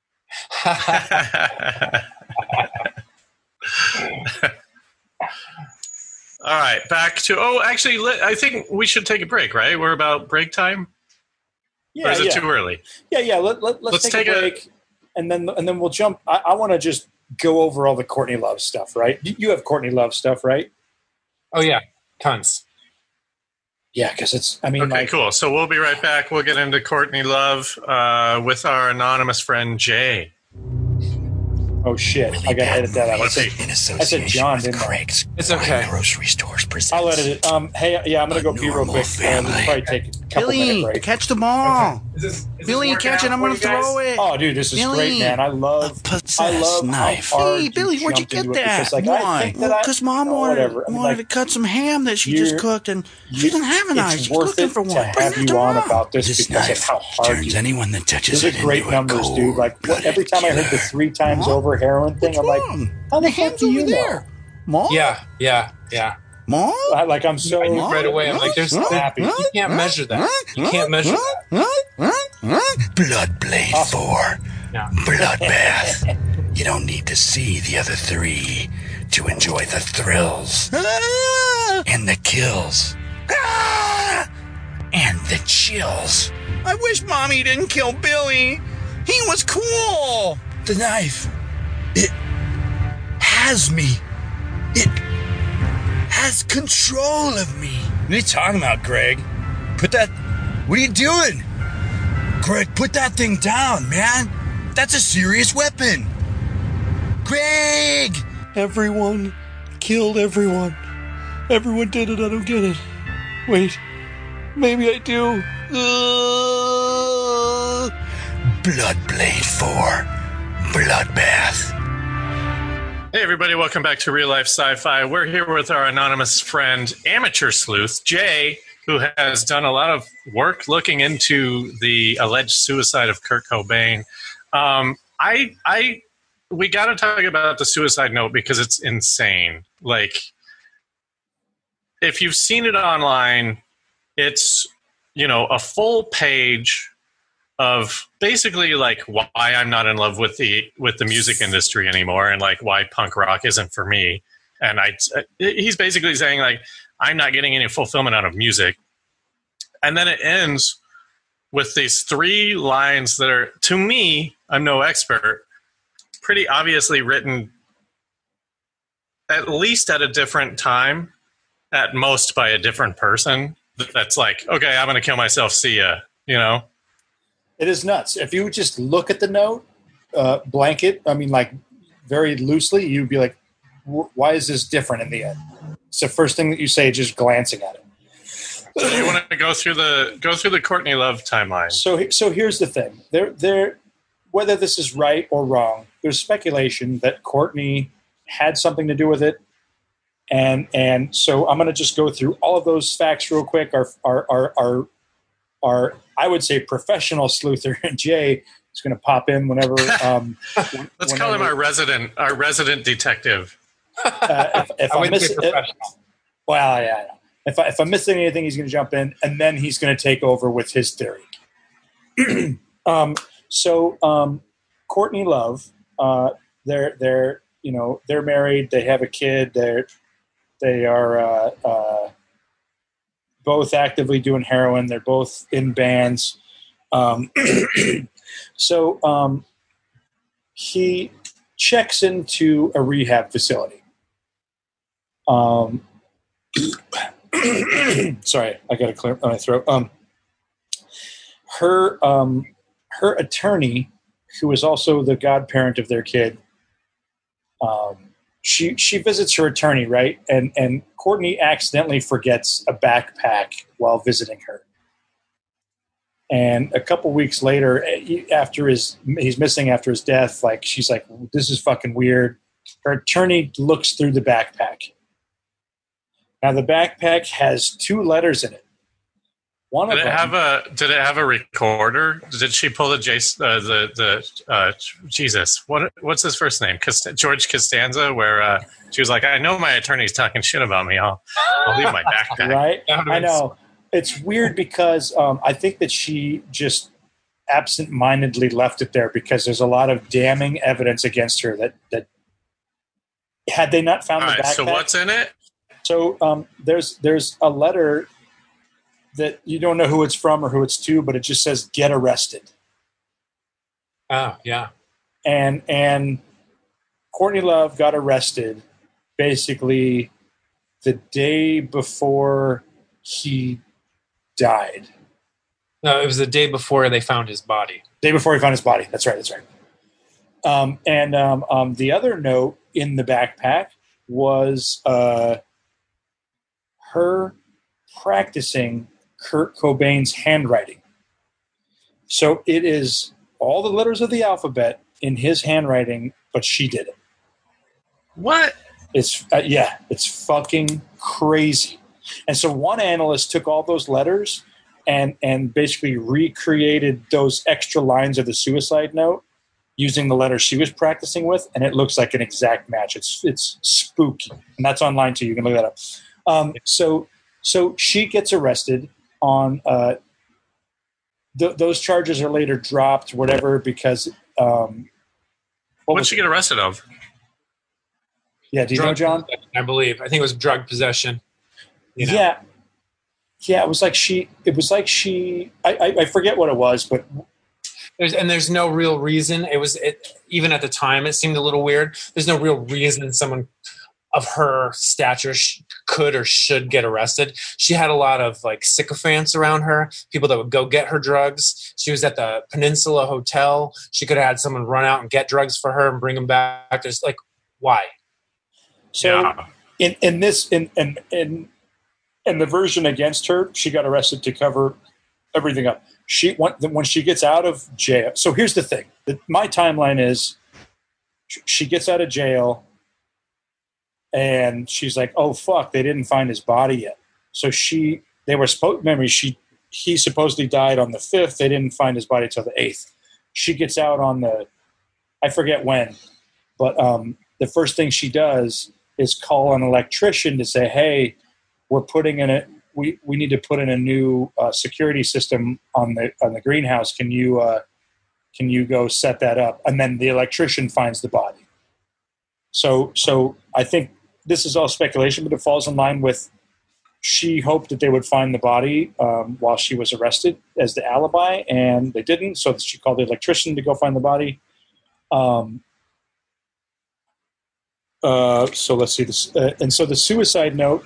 Speaker 1: All right, back to. Actually, I think we should take a break. Right, we're about break time.
Speaker 2: Yeah,
Speaker 1: or is it too early?
Speaker 2: Yeah. Let's take a break, and then we'll jump. I want to just go over all the Courtney Love stuff. Right? You have Courtney Love stuff, right?
Speaker 3: Oh yeah, tons.
Speaker 2: Yeah, because it's. I mean,
Speaker 1: okay, cool. So we'll be right back. We'll get into Courtney Love with our anonymous friend Jay.
Speaker 2: Oh shit! I gotta edit that out. I said John, didn't I?
Speaker 3: It's okay.
Speaker 5: Grocery stores presents.
Speaker 2: I'll edit it. Hey, yeah, I'm gonna go pee real quick.
Speaker 5: Family.
Speaker 2: Probably take a couple minute
Speaker 6: Billy,
Speaker 2: break.
Speaker 6: catch the ball.
Speaker 3: Is
Speaker 6: Billy,
Speaker 3: working
Speaker 6: catch it.
Speaker 3: out
Speaker 6: I'm
Speaker 3: for
Speaker 6: going
Speaker 3: you
Speaker 6: to
Speaker 3: guys?
Speaker 6: throw it.
Speaker 2: Oh, dude, this is
Speaker 6: Billy,
Speaker 2: great, man. I love
Speaker 6: possessed
Speaker 5: knife.
Speaker 2: how hard
Speaker 6: Hey,
Speaker 2: you
Speaker 6: Billy, where'd you
Speaker 2: jumped
Speaker 6: get
Speaker 2: into it
Speaker 6: that?
Speaker 2: because, like, I
Speaker 6: Why?
Speaker 2: think that
Speaker 6: Because Mom wanted,
Speaker 2: whatever. I mean,
Speaker 6: wanted
Speaker 2: like,
Speaker 6: to cut some ham that she just cooked, and she doesn't have a knife.
Speaker 2: It's
Speaker 6: She's
Speaker 2: worth
Speaker 6: looking
Speaker 2: it
Speaker 6: for
Speaker 2: to
Speaker 6: one. Bring
Speaker 2: have
Speaker 6: that to
Speaker 2: you on
Speaker 6: Mom.
Speaker 2: about this
Speaker 5: This
Speaker 2: because of
Speaker 5: knife
Speaker 2: how hard
Speaker 5: turns
Speaker 2: you.
Speaker 5: anyone that touches
Speaker 2: These are
Speaker 5: it
Speaker 2: great
Speaker 5: into a
Speaker 2: numbers, dude. Like every time I heard the 3 times
Speaker 6: Mom?
Speaker 2: over heroin thing,
Speaker 6: What's
Speaker 2: I'm like,
Speaker 6: wrong?
Speaker 2: how the
Speaker 6: The
Speaker 2: fuck
Speaker 6: ham's
Speaker 2: do you
Speaker 6: over
Speaker 2: know?
Speaker 6: there. Mom?
Speaker 3: Yeah.
Speaker 6: Mom?
Speaker 2: I'm so
Speaker 3: I knew right away. I'm like, there's
Speaker 2: happy.
Speaker 3: you can't measure that. You can't measure that.
Speaker 5: Bloodblade 4.
Speaker 3: Yeah.
Speaker 5: Bloodbath. You don't need to see the other 3 to enjoy the thrills and the kills and the chills.
Speaker 6: I wish Mommy didn't kill Billy. He was cool.
Speaker 5: The knife, it has me. It has control of me. What are you talking about, Greg? What are you doing? Greg, put that thing down, man. That's a serious weapon. Greg!
Speaker 6: Everyone killed everyone. Everyone did it. I don't get it. Wait. Maybe I do.
Speaker 5: Bloodblade 4. Bloodbath.
Speaker 1: Hey, everybody, welcome back to Real Life Sci-Fi. We're here with our anonymous friend, Amateur Sleuth, Jay, who has done a lot of work looking into the alleged suicide of Kurt Cobain. We got to talk about the suicide note because it's insane. Like, if you've seen it online, it's, a full page of basically like why I'm not in love with the music industry anymore, and like why punk rock isn't for me. And he's basically saying like I'm not getting any fulfillment out of music. And then it ends with these 3 lines that are, to me, I'm no expert, pretty obviously written at least at a different time, at most by a different person. That's like, okay, I'm going to kill myself. See ya.
Speaker 2: It is nuts. If you would just look at the note, blanket, like very loosely, you'd be like, why is this different in the end? It's the first thing that you say, just glancing at it.
Speaker 1: So you want to go through the Courtney Love timeline.
Speaker 2: So here's the thing. There, whether this is right or wrong, there's speculation that Courtney had something to do with it. And so I'm going to just go through all of those facts real quick. Our I would say professional sleuther Jay is going to pop in whenever.
Speaker 1: Let's call him our resident detective.
Speaker 2: If I miss it, well, yeah. If I'm missing anything, he's going to jump in, and then he's going to take over with his theory. Courtney Love, they're married. They have a kid. They are both actively doing heroin. They're both in bands. He checks into a rehab facility. Sorry, I got to clear my throat. Her attorney, who is also the godparent of their kid, she visits her attorney, right? And Courtney accidentally forgets a backpack while visiting her. And a couple weeks later, after he's missing after his death, like she's like, "This is fucking weird." Her attorney looks through the backpack. Now the backpack has 2 letters in it. Did it have a recorder? Did she pull Jesus? What's his first name? George Costanza, where she was like, "I know my attorney's talking shit about me. I'll leave my backpack." Right? I know. It's weird because I think that she just absent-mindedly left it there because there's a lot of damning evidence against her that had they not found the backpack. So what's in it? So there's a letter that you don't know who it's from or who it's to, but it just says "Get arrested."
Speaker 3: Oh, yeah.
Speaker 2: And Courtney Love got arrested basically the day before he died.
Speaker 3: No, it was the day before they found his body.
Speaker 2: Day before he found his body. That's right. The other note in the backpack was her practicing Kurt Cobain's handwriting. So it is all the letters of the alphabet in his handwriting, but she did it.
Speaker 1: What?
Speaker 2: It's it's fucking crazy. And so one analyst took all those letters and basically recreated those extra lines of the suicide note using the letters she was practicing with, and it looks like an exact match. It's spooky, and that's online too. You can look that up. So she gets arrested on those charges are later dropped, whatever, because
Speaker 1: what'd she get arrested of?
Speaker 2: Yeah, do you know, John?
Speaker 3: I believe. I think it was drug possession. You know?
Speaker 2: Yeah. It was like she. I forget what it was, but
Speaker 3: there's no real reason. Even at the time, it seemed a little weird. There's no real reason someone of her stature could or should get arrested. She had a lot of like sycophants around her, people that would go get her drugs. She was at the Peninsula Hotel. She could have had someone run out and get drugs for her and bring them back. There's like, why?
Speaker 2: So in the version against her, she got arrested to cover everything up. When she gets out of jail. So here's the thing. My timeline is she gets out of jail and she's like, oh fuck, they didn't find his body yet. So he supposedly died on the 5th. They didn't find his body till the 8th. She gets out on I forget when, but the first thing she does is call an electrician to say, hey, we need to put in a new security system on the greenhouse. Can you go set that up? And then the electrician finds the body. So I think this is all speculation, but it falls in line with she hoped that they would find the body while she was arrested as the alibi, and they didn't. So she called the electrician to go find the body. So let's see this. And so the suicide note,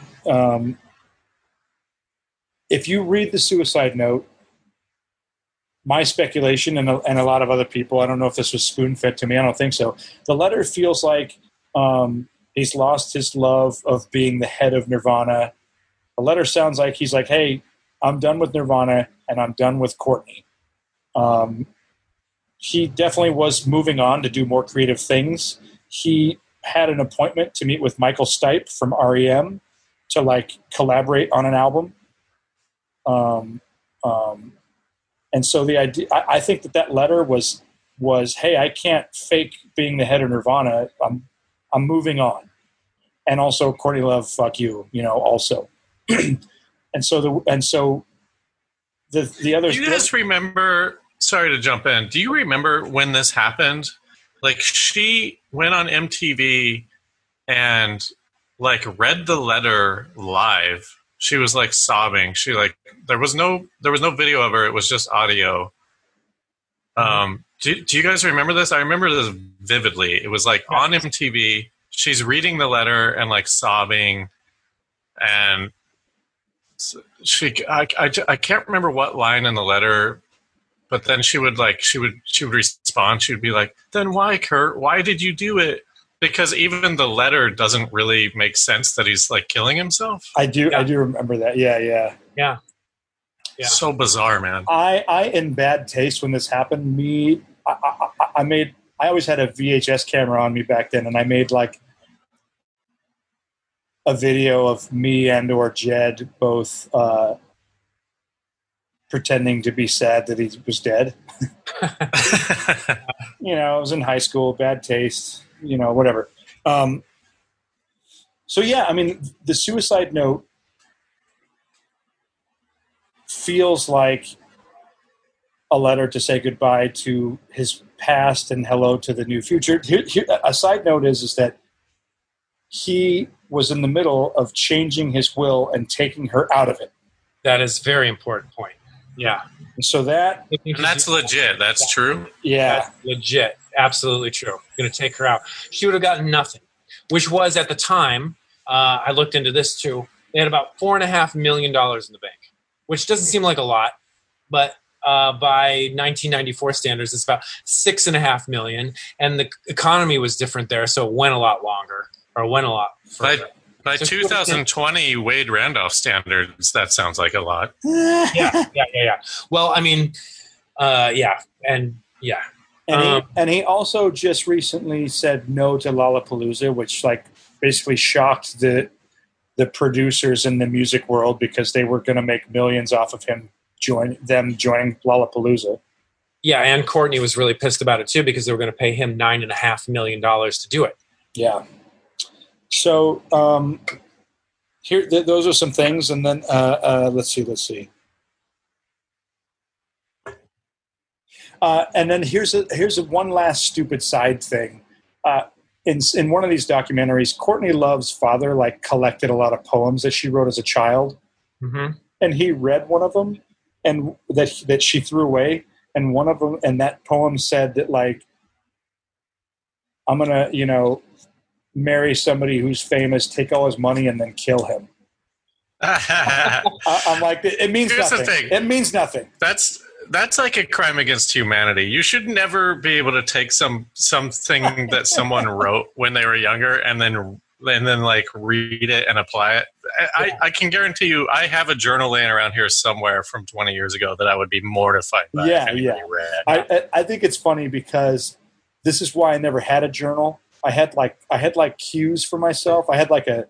Speaker 2: if you read the suicide note, my speculation and a lot of other people, I don't know if this was spoon-fed to me. I don't think so. The letter feels like he's lost his love of being the head of Nirvana. The letter sounds like he's like, hey, I'm done with Nirvana and I'm done with Courtney. He definitely was moving on to do more creative things. He had an appointment to meet with Michael Stipe from REM to like collaborate on an album. And so the idea, I think that letter was, hey, I can't fake being the head of Nirvana. I'm moving on. And also Courtney Love, fuck you, also. and so the other.
Speaker 1: Do you guys remember? Sorry to jump in. Do you remember when this happened? Like she went on MTV and like read the letter live. She was like sobbing. She like there was no video of her. It was just audio. Do you guys remember this? I remember this vividly. It was like on MTV. She's reading the letter and like sobbing, and I can't remember what line in the letter, but then she would respond. She would be like, "Then why, Kurt? Why did you do it?" Because even the letter doesn't really make sense that he's like killing himself.
Speaker 2: I do remember that. Yeah.
Speaker 1: So bizarre, man.
Speaker 2: I in bad taste when this happened. I always had a VHS camera on me back then, and I made like a video of me and or Jed both pretending to be sad that he was dead. I was in high school, bad taste, whatever. So yeah, I mean, the suicide note feels like a letter to say goodbye to his past and hello to the new future. Here, a side note is that he was in the middle of changing his will and taking her out of it.
Speaker 3: That is a very important point. Yeah.
Speaker 2: And so
Speaker 1: that's legit. That's true.
Speaker 2: Yeah.
Speaker 3: That's legit. Absolutely true. Going to take her out. She would have gotten nothing, which was at the time, I looked into this too, they had about $4.5 million in the bank, which doesn't seem like a lot, but by 1994 standards, it's about 6.5 million, and the economy was different there, so it went a lot longer, or went a lot further.
Speaker 1: By 2020 Wade Randolph standards, that sounds like a lot.
Speaker 3: Yeah. Well, I mean, and
Speaker 2: he also just recently said no to Lollapalooza, which like basically shocked the producers in the music world because they were going to make millions off of him joining Lollapalooza.
Speaker 3: Yeah, and Courtney was really pissed about it too because they were going to pay him $9.5 million to do it.
Speaker 2: Yeah. So those are some things, and then let's see. And then here's one last stupid side thing. In one of these documentaries, Courtney Love's father like collected a lot of poems that she wrote as a child, and he read one of them, and that she threw away. And one of them, and that poem said that like, I'm gonna marry somebody who's famous, take all his money, and then kill him. I'm like, it means
Speaker 1: Here's
Speaker 2: nothing.
Speaker 1: The thing.
Speaker 2: It means nothing.
Speaker 1: That's like a crime against humanity. You should never be able to take something that someone wrote when they were younger and then like read it and apply it. I can guarantee you, I have a journal laying around here somewhere from 20 years ago that I would be mortified by. If anybody read.
Speaker 2: I think it's funny because this is why I never had a journal. I had like cues for myself. I had like a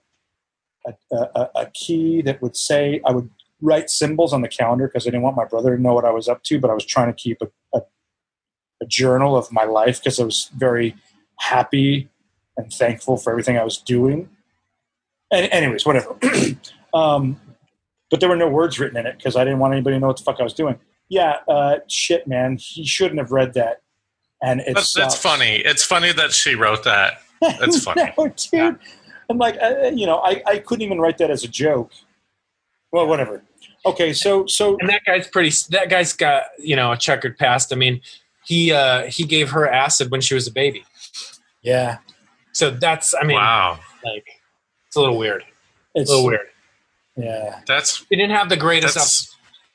Speaker 2: key that would say I would write symbols on the calendar because I didn't want my brother to know what I was up to, but I was trying to keep a journal of my life because I was very happy and thankful for everything I was doing. And anyways, whatever. But there were no words written in it because I didn't want anybody to know what the fuck I was doing. Yeah, shit, man. He shouldn't have read that. And it's
Speaker 1: funny. It's funny that she wrote that. That's funny.
Speaker 2: No, dude. Yeah. I'm like, I couldn't even write that as a joke. Well, whatever. Okay, so
Speaker 3: and that guy's got a checkered past. I mean, he gave her acid when she was a baby.
Speaker 2: Yeah.
Speaker 3: So that's
Speaker 1: wow.
Speaker 3: Like it's a little weird.
Speaker 2: Yeah.
Speaker 3: He didn't have the greatest.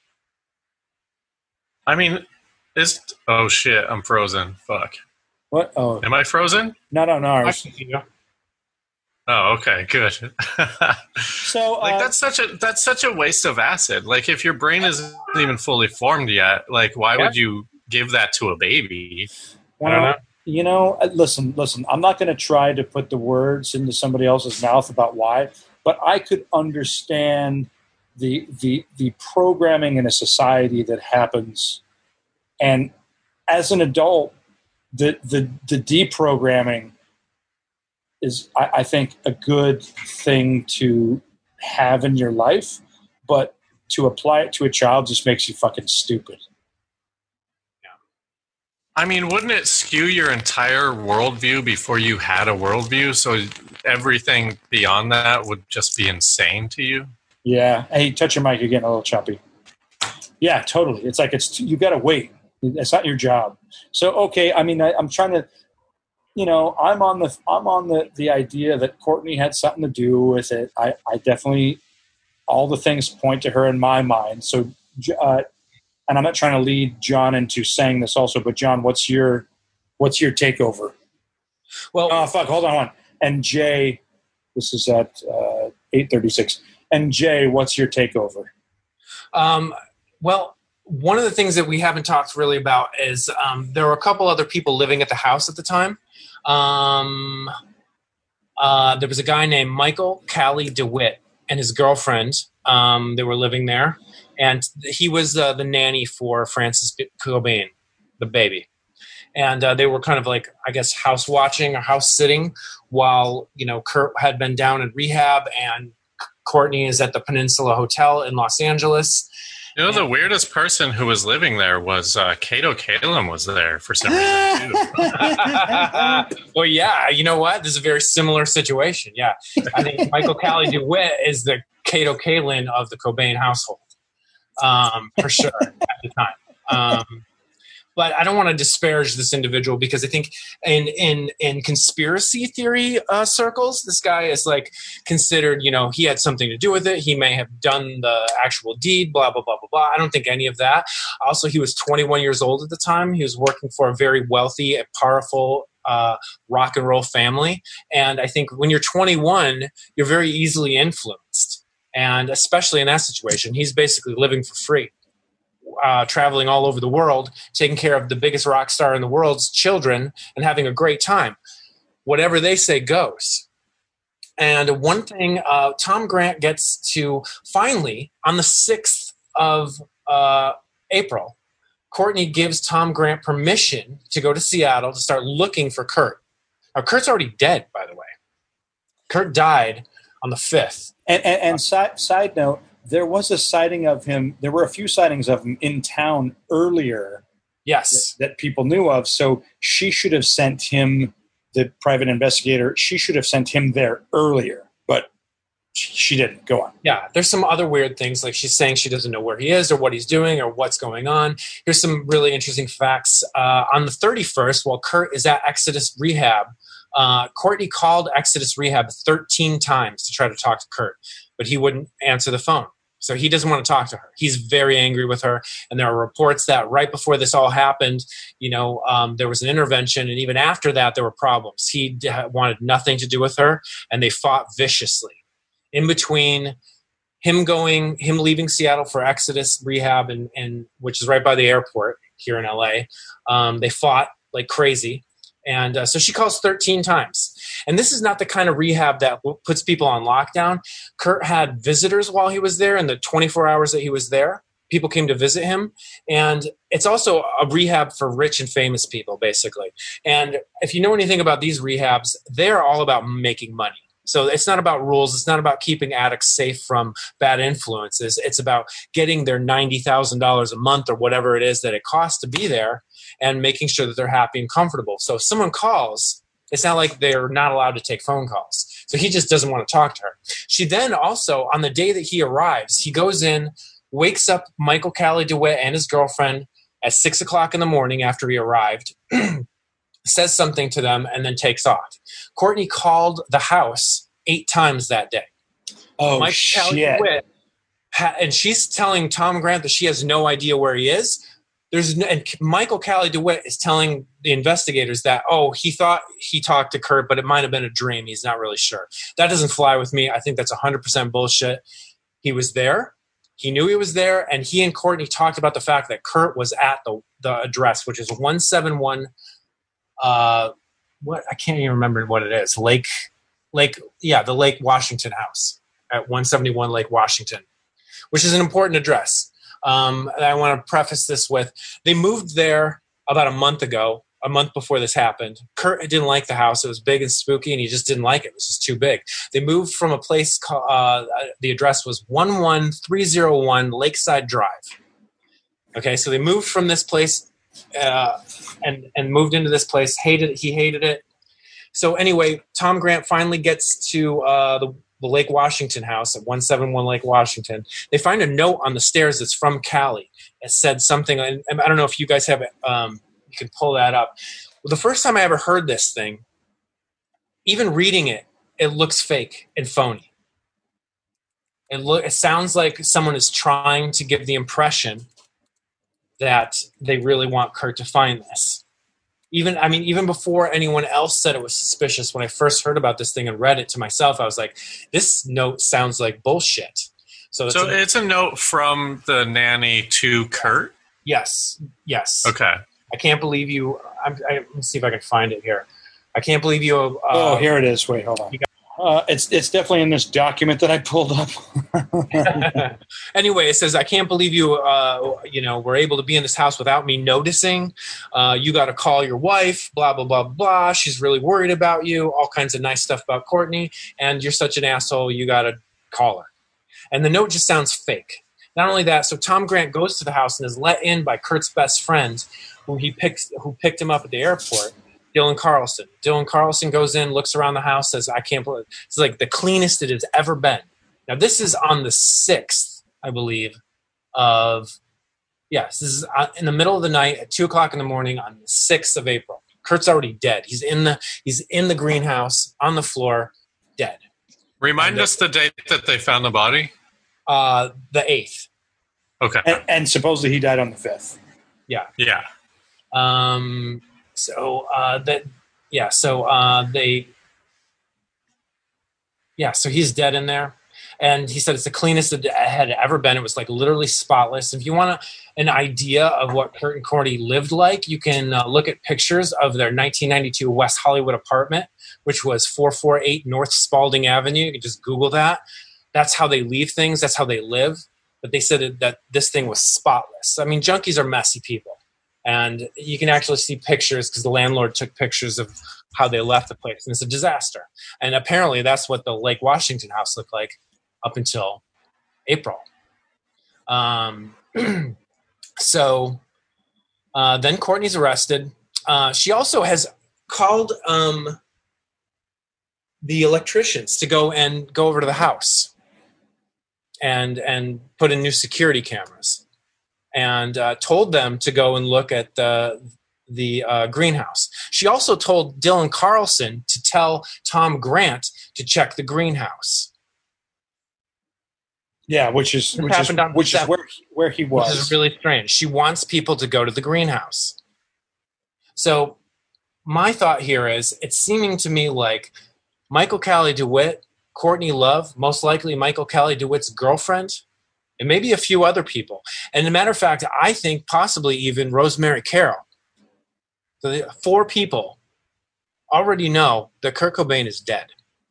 Speaker 1: Oh shit! I'm frozen. Fuck.
Speaker 2: What? Oh,
Speaker 1: am I frozen?
Speaker 2: No.
Speaker 3: I can see you.
Speaker 1: Oh, okay, good.
Speaker 2: So,
Speaker 1: like that's such a waste of acid. Like, if your brain isn't even fully formed yet, like, why would you give that to a baby?
Speaker 2: Well, I don't know. Listen. I'm not going to try to put the words into somebody else's mouth about why, but I could understand the programming in a society that happens, and as an adult, the deprogramming is, I think, a good thing to have in your life, but to apply it to a child just makes you fucking stupid.
Speaker 1: I mean, wouldn't it skew your entire worldview before you had a worldview? So everything beyond that would just be insane to you? Yeah.
Speaker 2: Hey, touch your mic. You're getting a little choppy. Yeah, totally. It's like you got to wait. It's not your job. So, okay, I mean, I'm trying to, I'm on the idea that Courtney had something to do with it. I definitely, all the things point to her in my mind. So, and I'm not trying to lead John into saying this also, but John, what's your takeover?
Speaker 3: Well,
Speaker 2: oh fuck, hold on. And Jay, this is at 8:36. And Jay, what's your takeover?
Speaker 3: Well, one of the things that we haven't talked really about is there were a couple other people living at the house at the time. There was a guy named Michael Callie DeWitt and his girlfriend. They were living there, and he was the nanny for Francis Cobain, the baby. And they were kind of like, I guess, house watching or house sitting while, Kurt had been down in rehab and Courtney is at the Peninsula Hotel in Los Angeles.
Speaker 1: The weirdest person who was living there was Kato Kalem was there for some reason, too.
Speaker 3: Well, yeah, you know what? This is a very similar situation. Yeah. I think Michael Callie DeWitt is the Kato Kalem of the Cobain household, for sure, at the time. But I don't want to disparage this individual because I think in conspiracy theory circles, this guy is like considered, he had something to do with it. He may have done the actual deed, blah, blah, blah, blah, blah. I don't think any of that. Also, he was 21 years old at the time. He was working for a very wealthy and powerful rock and roll family. And I think when you're 21, you're very easily influenced. And especially in that situation, he's basically living for free. Traveling all over the world, taking care of the biggest rock star in the world's children and having a great time. Whatever they say goes. And one thing, Tom Grant gets to finally, on the 6th of April, Courtney gives Tom Grant permission to go to Seattle to start looking for Kurt. Now, Kurt's already dead, by the way. Kurt died on the 5th.
Speaker 2: And side note, there was a sighting of him. There were a few sightings of him in town earlier.
Speaker 3: Yes.
Speaker 2: That people knew of. So she should have sent him, the private investigator, she should have sent him there earlier. But she didn't. Go on.
Speaker 3: Yeah. There's some other weird things. Like she's saying she doesn't know where he is or what he's doing or what's going on. Here's some really interesting facts. On the 31st, while Kurt is at Exodus Rehab, Courtney called Exodus Rehab 13 times to try to talk to Kurt, but he wouldn't answer the phone. So he doesn't want to talk to her. He's very angry with her. And there are reports that right before this all happened, there was an intervention. And even after that, there were problems. He wanted nothing to do with her, and they fought viciously. In between him leaving Seattle for Exodus Rehab, and which is right by the airport here in LA, they fought like crazy. And so she calls 13 times. And this is not the kind of rehab that puts people on lockdown. Kurt had visitors while he was there in the 24 hours that he was there. People came to visit him. And it's also a rehab for rich and famous people, basically. And if you know anything about these rehabs, they're all about making money. So it's not about rules. It's not about keeping addicts safe from bad influences. It's about getting their $90,000 a month or whatever it is that it costs to be there and making sure that they're happy and comfortable. So if someone calls, it's not like they're not allowed to take phone calls. So he just doesn't want to talk to her. She then also, on the day that he arrives, he goes in, wakes up Michael Callie DeWitt and his girlfriend at 6 o'clock in the morning after he arrived, says something to them, and then takes off. Courtney called the house 8 times that day.
Speaker 2: Oh,
Speaker 3: Michael
Speaker 2: shit.
Speaker 3: Callie DeWitt, and she's telling Tom Grant that she has no idea where he is. And Michael Callie DeWitt is telling the investigators that, he thought he talked to Kurt, but it might have been a dream. He's not really sure. That doesn't fly with me. I think that's 100% bullshit. He was there. He knew he was there. And he and Courtney talked about the fact that Kurt was at the address, which is 171. I can't even remember what it is. The Lake Washington house at 171 Lake Washington, which is an important address. I want to preface this with, they moved there about a month before this happened. Kurt didn't like the house. It was big and spooky, and he just didn't like it. It was just too big. They moved from a place called, the address was 11301 Lakeside Drive. Okay, so they moved from this place and moved into this place. He hated it. So anyway, Tom Grant finally gets to the Lake Washington house at 171 Lake Washington. They find a note on the stairs that's from Callie. It said something, and I don't know if you guys have it. You can pull that up. Well, the first time I ever heard this thing, even reading it, it looks fake and phony. It sounds like someone is trying to give the impression that they really want Kurt to find this. Even before anyone else said it was suspicious, when I first heard about this thing and read it to myself, I was like, this note sounds like bullshit. So
Speaker 1: it's a note from the nanny to Kurt?
Speaker 3: Yes.
Speaker 1: Okay.
Speaker 3: I can't believe you. Let me see if I can find it here. I can't believe you.
Speaker 2: Here it is. Wait, hold on. It's definitely in this document that I pulled up.
Speaker 3: Anyway, it says, I can't believe you, were able to be in this house without me noticing. You got to call your wife, blah, blah, blah, blah. She's really worried about you. All kinds of nice stuff about Courtney. And you're such an asshole. You got to call her. And the note just sounds fake. Not only that, so Tom Grant goes to the house and is let in by Kurt's best friend, who picked him up at the airport. Dylan Carlson. Dylan Carlson goes in, looks around the house, says, I can't believe it's like the cleanest it has ever been. Now, this is on the 6th, I believe, of Yes, this is in the middle of the night at 2:00 in the morning on the 6th of April. Kurt's already dead. He's in the greenhouse on the floor, dead.
Speaker 1: Remind us the date that they found the body.
Speaker 3: The 8th.
Speaker 1: Okay.
Speaker 2: And supposedly he died on the 5th.
Speaker 3: Yeah.
Speaker 1: Yeah.
Speaker 3: So he's dead in there. And he said it's the cleanest it had ever been. It was like literally spotless. If you want an idea of what Kurt and Courtney lived like, you can look at pictures of their 1992 West Hollywood apartment, which was 448 North Spalding Avenue. You can just Google that. That's how they leave things. That's how they live. But they said that this thing was spotless. I mean, junkies are messy people. And you can actually see pictures because the landlord took pictures of how they left the place. And it's a disaster. And apparently that's what the Lake Washington house looked like up until April. So then Courtney's arrested. She also has called the electricians to go over to the house and put in new security cameras, and told them to go and look at the greenhouse. She also told Dylan Carlson to tell Tom Grant to check the greenhouse.
Speaker 2: Yeah, which is where he was.
Speaker 3: Which is really strange. She wants people to go to the greenhouse. So my thought here is, it's seeming to me like Michael Calley DeWitt, Courtney Love, most likely Michael Calley DeWitt's girlfriend, and maybe a few other people. And as a matter of fact, I think possibly even Rosemary Carroll. So the 4 people already know that Kurt Cobain is dead.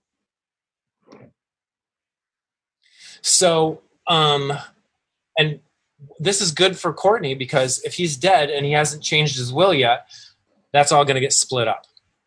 Speaker 3: So, and this is good for Courtney, because if he's dead and he hasn't changed his will yet, that's all going to get split up.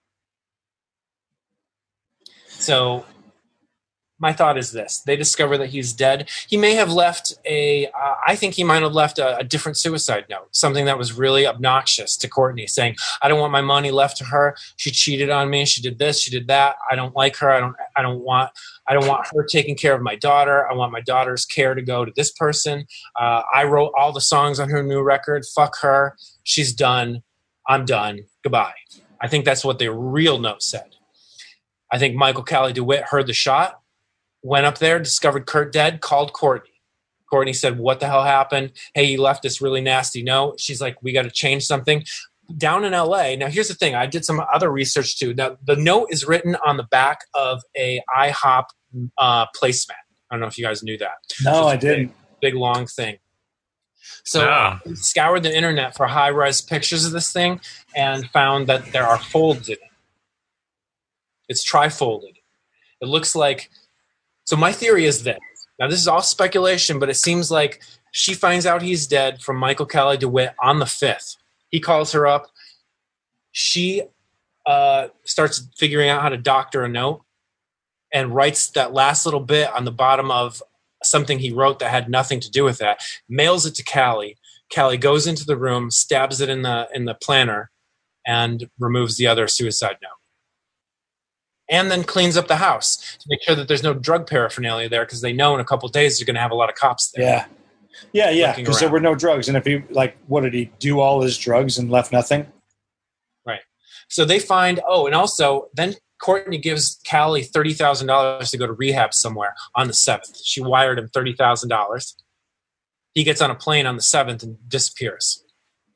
Speaker 3: So my thought is this. They discover that he's dead. He may have left I think he might have left a different suicide note, something that was really obnoxious to Courtney, saying, I don't want my money left to her. She cheated on me. She did this. She did that. I don't like her. I don't want her taking care of my daughter. I want my daughter's care to go to this person. I wrote all the songs on her new record. Fuck her. She's done. I'm done. Goodbye. I think that's what the real note said. I think Michael Calley DeWitt heard the shot, went up there, discovered Kurt dead, called Courtney. Courtney said, what the hell happened? Hey, he left this really nasty note. She's like, we got to change something. Down in LA, now here's the thing. I did some other research too. Now, the note is written on the back of a IHOP placemat. I don't know if you guys knew that.
Speaker 2: No, I didn't.
Speaker 3: Big, long thing. So I scoured the internet for high-res pictures of this thing and found that there are folds in it. It's trifolded. It looks like... So my theory is this. Now, this is all speculation, but it seems like she finds out he's dead from Michael Calley DeWitt on the 5th. He calls her up. She starts figuring out how to doctor a note and writes that last little bit on the bottom of something he wrote that had nothing to do with that, mails it to Calley. Calley goes into the room, stabs it in the planner, and removes the other suicide note. And then cleans up the house to make sure that there's no drug paraphernalia there, because they know in a couple of days they're going to have a lot of cops there.
Speaker 2: Yeah, because there were no drugs. And if he, what did he do all his drugs and left nothing?
Speaker 3: Right. So they find, and also then Courtney gives Calley $30,000 to go to rehab somewhere on the 7th. She wired him $30,000. He gets on a plane on the 7th and disappears.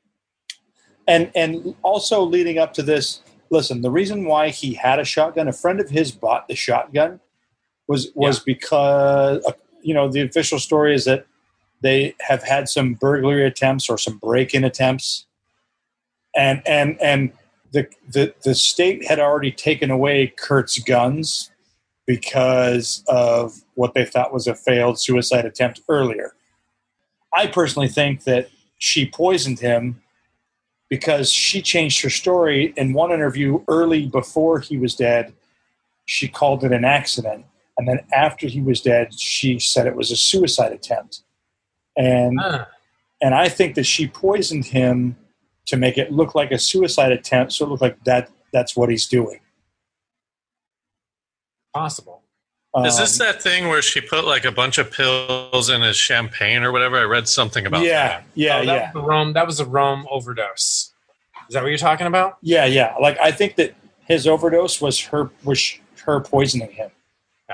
Speaker 2: And also leading up to this, listen, the reason why he had a shotgun, a friend of his bought the shotgun, was because, the official story is that they have had some burglary attempts or some break-in attempts. And the state had already taken away Kurt's guns because of what they thought was a failed suicide attempt earlier. I personally think that she poisoned him because she changed her story. In one interview early before he was dead, she called it an accident. And then after he was dead, she said it was a suicide attempt. And I think that she poisoned him to make it look like a suicide attempt, so it looked like that's what he's doing.
Speaker 3: Possible.
Speaker 1: Is this that thing where she put like a bunch of pills in his champagne or whatever? I read something about that.
Speaker 3: That was a Rome overdose. Is that what you're talking about?
Speaker 2: Yeah. Like I think that his overdose was her poisoning him.
Speaker 3: Yeah.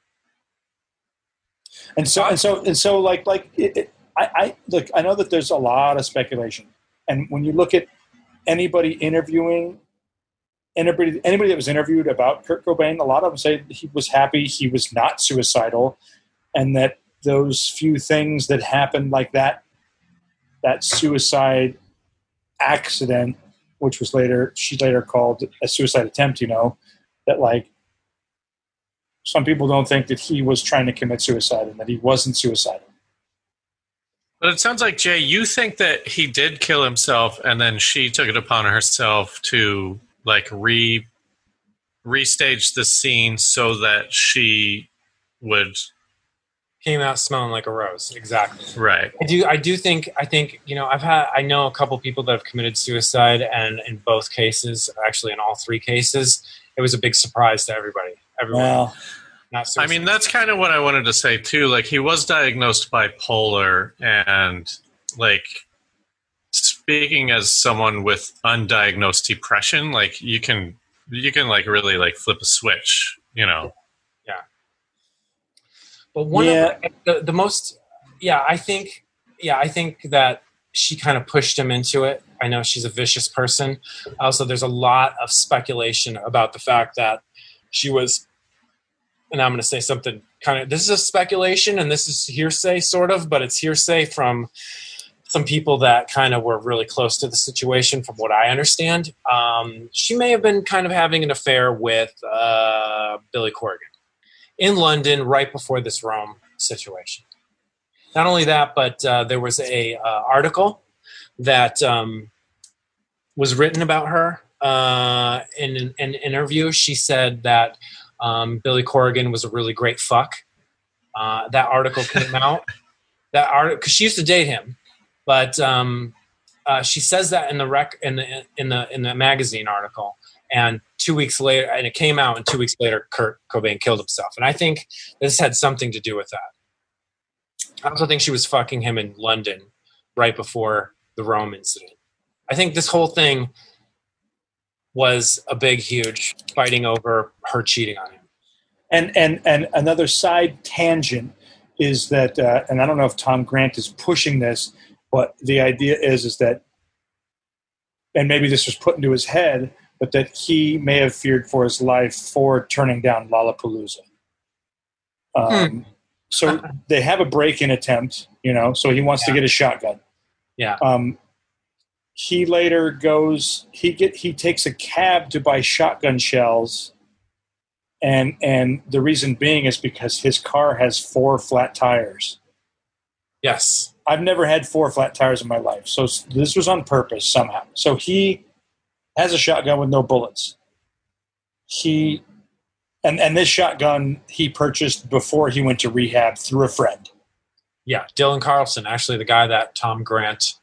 Speaker 2: And so I look. I know that there's a lot of speculation, and when you look at anybody that was interviewed about Kurt Cobain, a lot of them say he was happy he was not suicidal, and that those few things that happened, like that suicide accident, which was she later called a suicide attempt, that like some people don't think that he was trying to commit suicide and that he wasn't suicidal.
Speaker 1: But it sounds like, Jay, you think that he did kill himself and then she took it upon herself to like restage the scene so that she would
Speaker 3: came out smelling like a rose. Exactly.
Speaker 1: Right.
Speaker 3: I think I know a couple people that have committed suicide, and in both cases, actually in all three cases, it was a big surprise to everybody.
Speaker 2: Well,
Speaker 3: not suicide.
Speaker 1: I mean, that's kind of what I wanted to say too. Like, he was diagnosed bipolar, and like, speaking as someone with undiagnosed depression, like you can like really like flip a switch,
Speaker 3: Yeah. But one of the most, I think that she kind of pushed him into it. I know she's a vicious person. Also, there's a lot of speculation about the fact that she was, and I'm going to say something kind of, this is a speculation and this is hearsay sort of, but it's hearsay from some people that kind of were really close to the situation from what I understand. She may have been kind of having an affair with Billy Corgan in London right before this Rome situation. Not only that, but there was a article that was written about her in an interview. She said that Billy Corgan was a really great fuck. That article came out. That article, because she used to date him, but she says that in the magazine article. And 2 weeks later, and it came out, and 2 weeks later, Kurt Cobain killed himself. And I think this had something to do with that. I also think she was fucking him in London right before the Rome incident. I think this whole thing was a big, huge fighting over her cheating on him.
Speaker 2: And another side tangent is that, and I don't know if Tom Grant is pushing this, but the idea is that, and maybe this was put into his head, but that he may have feared for his life for turning down Lollapalooza. So they have a break-in attempt, so he wants to get a shotgun.
Speaker 3: Yeah.
Speaker 2: He later goes, he takes a cab to buy shotgun shells, and the reason being is because his car has 4 flat tires.
Speaker 3: Yes.
Speaker 2: I've never had 4 flat tires in my life, so this was on purpose somehow. So he has a shotgun with no bullets. And this shotgun he purchased before he went to rehab through a friend.
Speaker 3: Yeah, Dylan Carlson, actually the guy that Tom Grant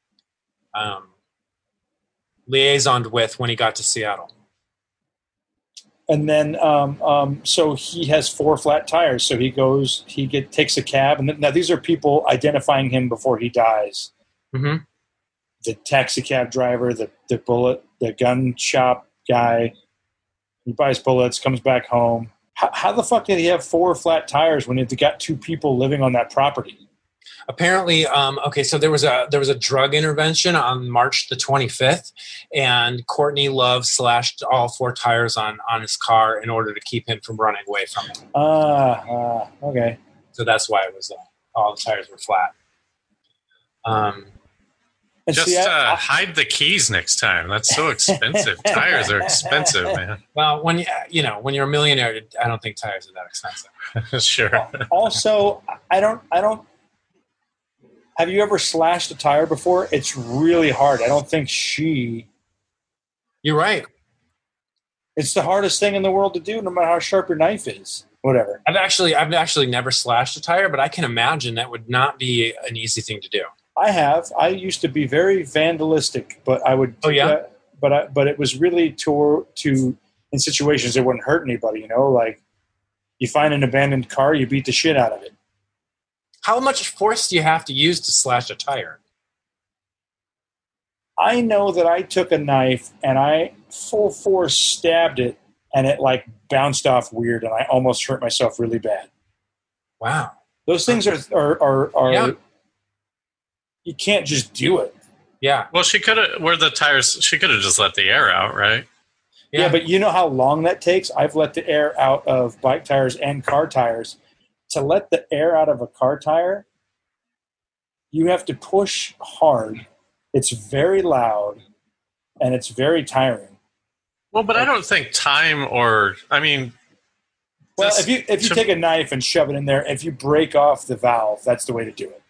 Speaker 3: liaisoned with when he got to Seattle.
Speaker 2: And then, so he has 4 flat tires. So he goes, takes a cab. And now these are people identifying him before he dies.
Speaker 3: Mm-hmm.
Speaker 2: The taxi cab driver, the gun shop guy. He buys bullets, comes back home. How the fuck did he have 4 flat tires when he'd got 2 people living on that property?
Speaker 3: Apparently, so there was a drug intervention on March the 25th, and Courtney Love slashed all 4 tires on his car in order to keep him from running away from him.
Speaker 2: Okay.
Speaker 3: So that's why it was all the tires were flat.
Speaker 1: Just hide the keys next time. That's so expensive. Tires are expensive, man.
Speaker 3: Well, when you're a millionaire, I don't think tires are that expensive.
Speaker 1: Sure.
Speaker 2: Also, I don't. Have you ever slashed a tire before? It's really hard. I don't think
Speaker 3: You're right.
Speaker 2: It's the hardest thing in the world to do, no matter how sharp your knife is. Whatever.
Speaker 3: I've actually never slashed a tire, but I can imagine that would not be an easy thing to do.
Speaker 2: I have. I used to be very vandalistic, but I would.
Speaker 3: Oh yeah.
Speaker 2: But it was really to in situations that wouldn't hurt anybody. Like You find an abandoned car, you beat the shit out of it.
Speaker 3: How much force do you have to use to slash a tire?
Speaker 2: I know that I took a knife and I full force stabbed it, and it like bounced off weird, and I almost hurt myself really bad.
Speaker 3: Wow.
Speaker 2: Those things are
Speaker 3: Yeah.
Speaker 2: You can't just do it.
Speaker 3: Yeah.
Speaker 1: Well, she could have. Where the tires? She could have just let the air out, right?
Speaker 2: Yeah, but you know how long that takes? I've let the air out of bike tires and car tires. To let the air out of a car tire, you have to push hard. It's very loud, and it's very tiring.
Speaker 1: Well, but I don't think time or I mean.
Speaker 2: Well, if you take a knife and shove it in there, if you break off the valve, that's the way to do it.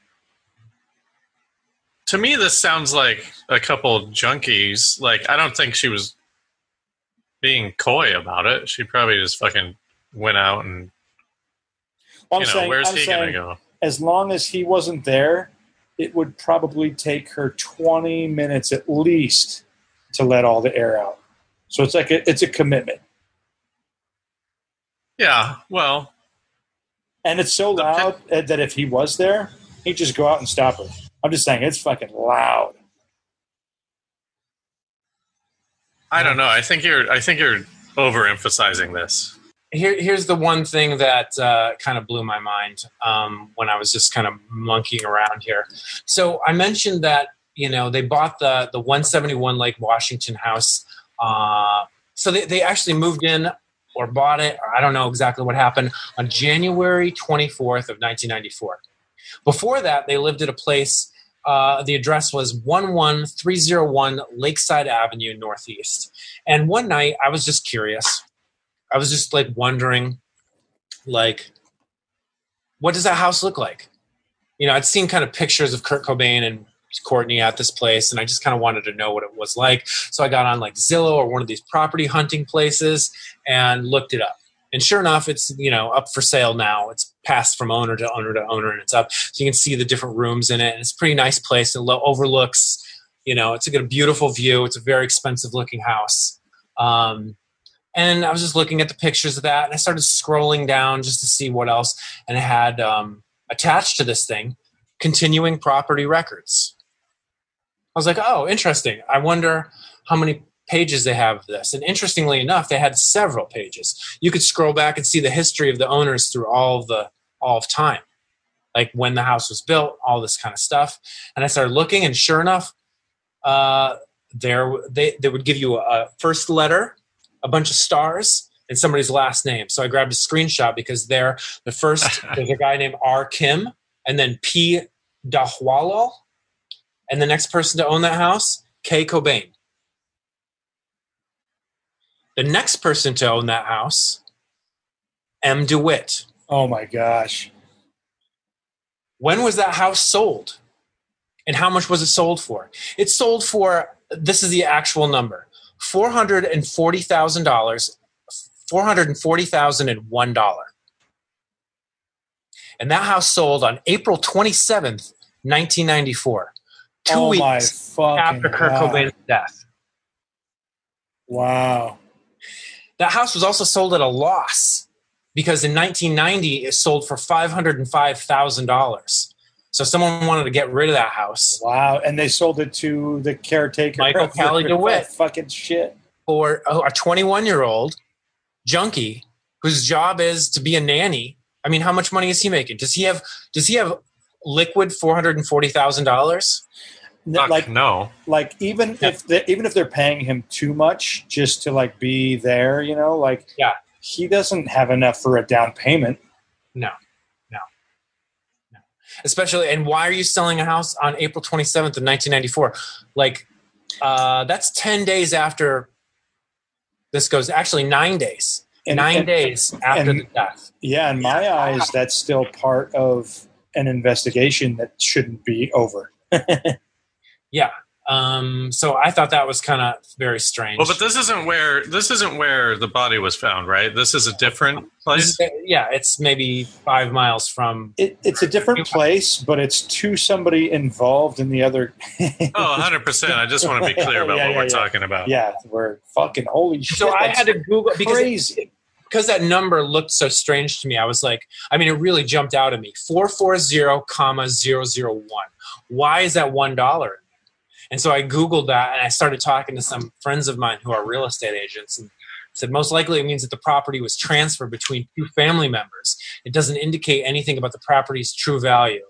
Speaker 1: To me, this sounds like a couple junkies. Like, I don't think she was being coy about it. She probably just fucking went out and, where's he going to go?
Speaker 2: As long as he wasn't there, it would probably take her 20 minutes at least to let all the air out. So it's like it's a commitment.
Speaker 1: Yeah, well.
Speaker 2: And it's so loud that if he was there, he'd just go out and stop her. I'm just saying, it's fucking loud.
Speaker 1: I don't know. I think you're overemphasizing this.
Speaker 3: Here's the one thing that kind of blew my mind when I was just kind of monkeying around here. So I mentioned that they bought the 171 Lake Washington house. So they actually moved in or bought it. Or I don't know exactly what happened on January 24th of 1994. Before that, they lived at a place. The address was 11301 Lakeside Avenue Northeast. And one night, I was just curious. I was just like wondering, like, what does that house look like? I'd seen kind of pictures of Kurt Cobain and Courtney at this place, and I just kind of wanted to know what it was like. So I got on like Zillow or one of these property hunting places and looked it up. And sure enough, it's up for sale now. It's passed from owner to owner to owner, and it's up. So you can see the different rooms in it, and it's a pretty nice place. It overlooks, it's a beautiful view. It's a very expensive looking house. And I was just looking at the pictures of that, and I started scrolling down just to see what else. And it had attached to this thing, continuing property records. I was like, oh, interesting. I wonder how many pages they have of this. And interestingly enough, they had several pages. You could scroll back and see the history of the owners through all of time, like when the house was built, all this kind of stuff. And I started looking, and sure enough, they would give you a first letter, a bunch of stars, and somebody's last name. So I grabbed a screenshot because there's a guy named R. Kim, and then P. Dahwalo, and the next person to own that house, K. Cobain. The next person to own that house, M. DeWitt.
Speaker 2: Oh my gosh.
Speaker 3: When was that house sold? And how much was it sold for? It sold for, this is the actual number, $440,000, $440,001. And that house sold on April 27th, 1994. 2 weeks after Kurt Cobain's death.
Speaker 2: Wow.
Speaker 3: That house was also sold at a loss because in 1990 it sold for $505,000. So someone wanted to get rid of that house.
Speaker 2: Wow. And they sold it to the caretaker.
Speaker 3: Michael Cali DeWitt.
Speaker 2: Fucking shit.
Speaker 3: For a 21-year-old junkie whose job is to be a nanny. I mean, how much money is he making? Does he have liquid $440,000?
Speaker 1: No.
Speaker 2: Like even if they're paying him too much just to like be there, he doesn't have enough for a down payment.
Speaker 3: No. Especially, and why are you selling a house on April 27th of 1994? Like, that's 10 days after this goes. Actually, 9 days. 9 days after the death.
Speaker 2: Yeah, in my eyes, that's still part of an investigation that shouldn't be over.
Speaker 3: Yeah. So I thought that was kind of very strange.
Speaker 1: Well, but this isn't where the body was found, right? This is a different place.
Speaker 3: It's maybe 5 miles from.
Speaker 2: It's a different place, but it's to somebody involved in the other.
Speaker 1: 100%. I just want to be clear about what we're talking about.
Speaker 2: Yeah, we're fucking holy shit.
Speaker 3: So I had to Google because
Speaker 2: crazy.
Speaker 3: because that number looked so strange to me, I was like, I mean, it really jumped out at me. 440,001. Why is that $1? And so I Googled that, and I started talking to some friends of mine who are real estate agents, and said most likely it means that the property was transferred between two family members. It doesn't indicate anything about the property's true value.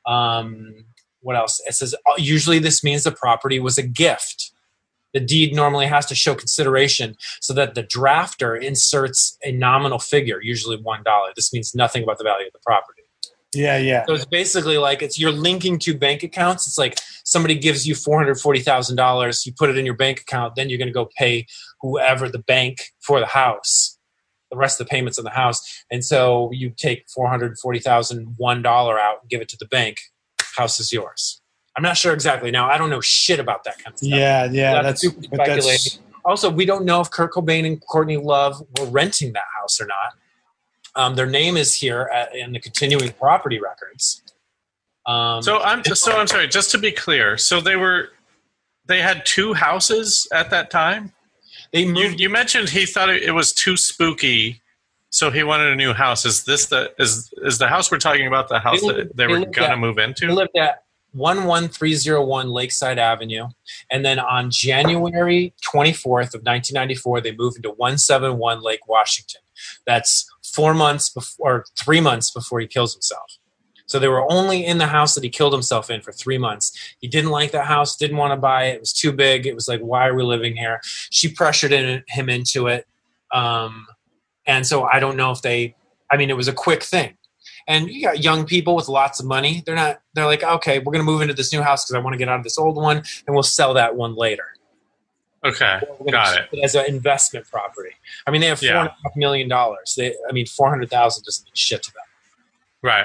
Speaker 3: What else? It says usually this means the property was a gift. The deed normally has to show consideration so that the drafter inserts a nominal figure, usually $1. This means nothing about the value of the property.
Speaker 2: Yeah.
Speaker 3: So it's basically like you're linking two bank accounts. It's like somebody gives you $440,000. You put it in your bank account. Then you're going to go pay whoever the bank for the house, the rest of the payments on the house. And so you take $440,001 out and give it to the bank. House is yours. I'm not sure exactly. Now, I don't know shit about that kind of stuff.
Speaker 2: Yeah.
Speaker 3: That's super speculating. Also, we don't know if Kurt Cobain and Courtney Love were renting that house or not. Their name is here in the continuing property records.
Speaker 1: So I'm sorry. Just to be clear, so they had two houses at that time.
Speaker 3: They moved.
Speaker 1: You mentioned he thought it was too spooky, so he wanted a new house. Is this is the house we're talking about? The house that they were going to move into?
Speaker 3: They lived at 11301 Lakeside Avenue, and then on January 24th of 1994, they moved into 171 Lake Washington. That's 4 months before, or 3 months before he kills himself. So they were only in the house that he killed himself in for 3 months. He didn't like that house, didn't want to buy it. It was too big. It was like, why are we living here? She pressured him into it. And so I don't know if it was a quick thing. And you got young people with lots of money. They're like, okay, we're going to move into this new house because I want to get out of this old one, and we'll sell that one later.
Speaker 1: Okay, got it.
Speaker 3: As an investment property. I mean, they have $4.5 million. $400,000 doesn't mean shit to them.
Speaker 1: Right.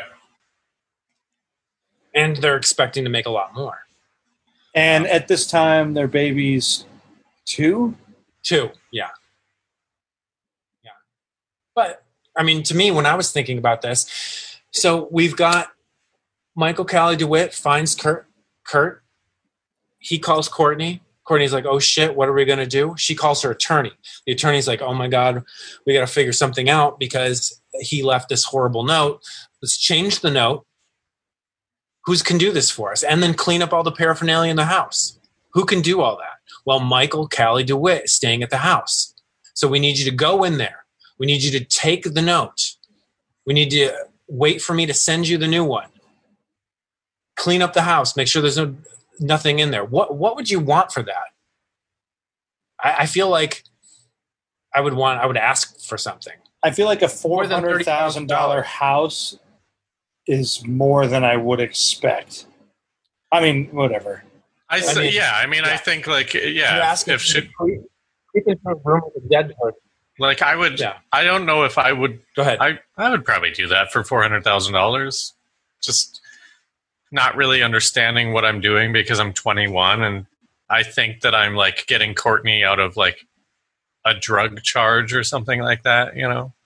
Speaker 3: And they're expecting to make a lot more.
Speaker 2: And at this time, their baby's 2?
Speaker 3: 2, yeah. Yeah. But, I mean, to me, when I was thinking about this, so we've got Michael Cali DeWitt finds Kurt. He calls Courtney. Courtney's like, oh, shit, what are we going to do? She calls her attorney. The attorney's like, oh, my God, we got to figure something out because he left this horrible note. Let's change the note. Who can do this for us? And then clean up all the paraphernalia in the house. Who can do all that? Well, Michael Cali DeWitt is staying at the house. So we need you to go in there. We need you to take the note. We need to wait for me to send you the new one. Clean up the house. Make sure there's nothing in there. What would you want for that? I feel like I would ask for something.
Speaker 2: I feel like a $400,000 house is more than I would expect. I mean, whatever.
Speaker 1: I think like,
Speaker 3: You're asking if she creep into a room with a dead person.
Speaker 1: Like I would, I don't know if I would.
Speaker 3: Go ahead.
Speaker 1: I would probably do that for $400,000. Just not really understanding what I'm doing because I'm 21 and I think that I'm like getting Courtney out of like a drug charge or something like that, you know?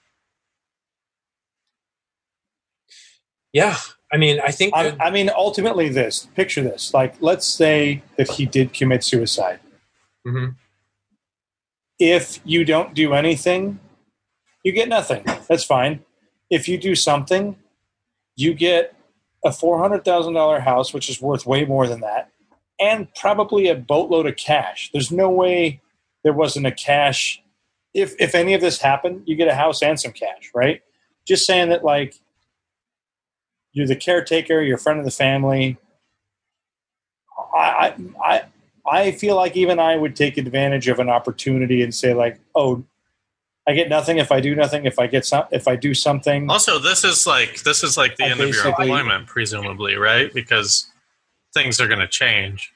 Speaker 3: Yeah. I mean, I think...
Speaker 2: ultimately picture this. Like, let's say that he did commit suicide.
Speaker 3: Mm-hmm.
Speaker 2: If you don't do anything, you get nothing. That's fine. If you do something, you get a $400,000 house, which is worth way more than that, and probably a boatload of cash. There's no way there wasn't a cash. If any of this happened, you get a house and some cash, right? Just saying that, like, you're the caretaker, you're a friend of the family. I feel like even I would take advantage of an opportunity and say, like, oh, I get nothing if I do nothing. If I do something.
Speaker 1: Also, this is like the end of your employment, presumably, right? Because things are going to change.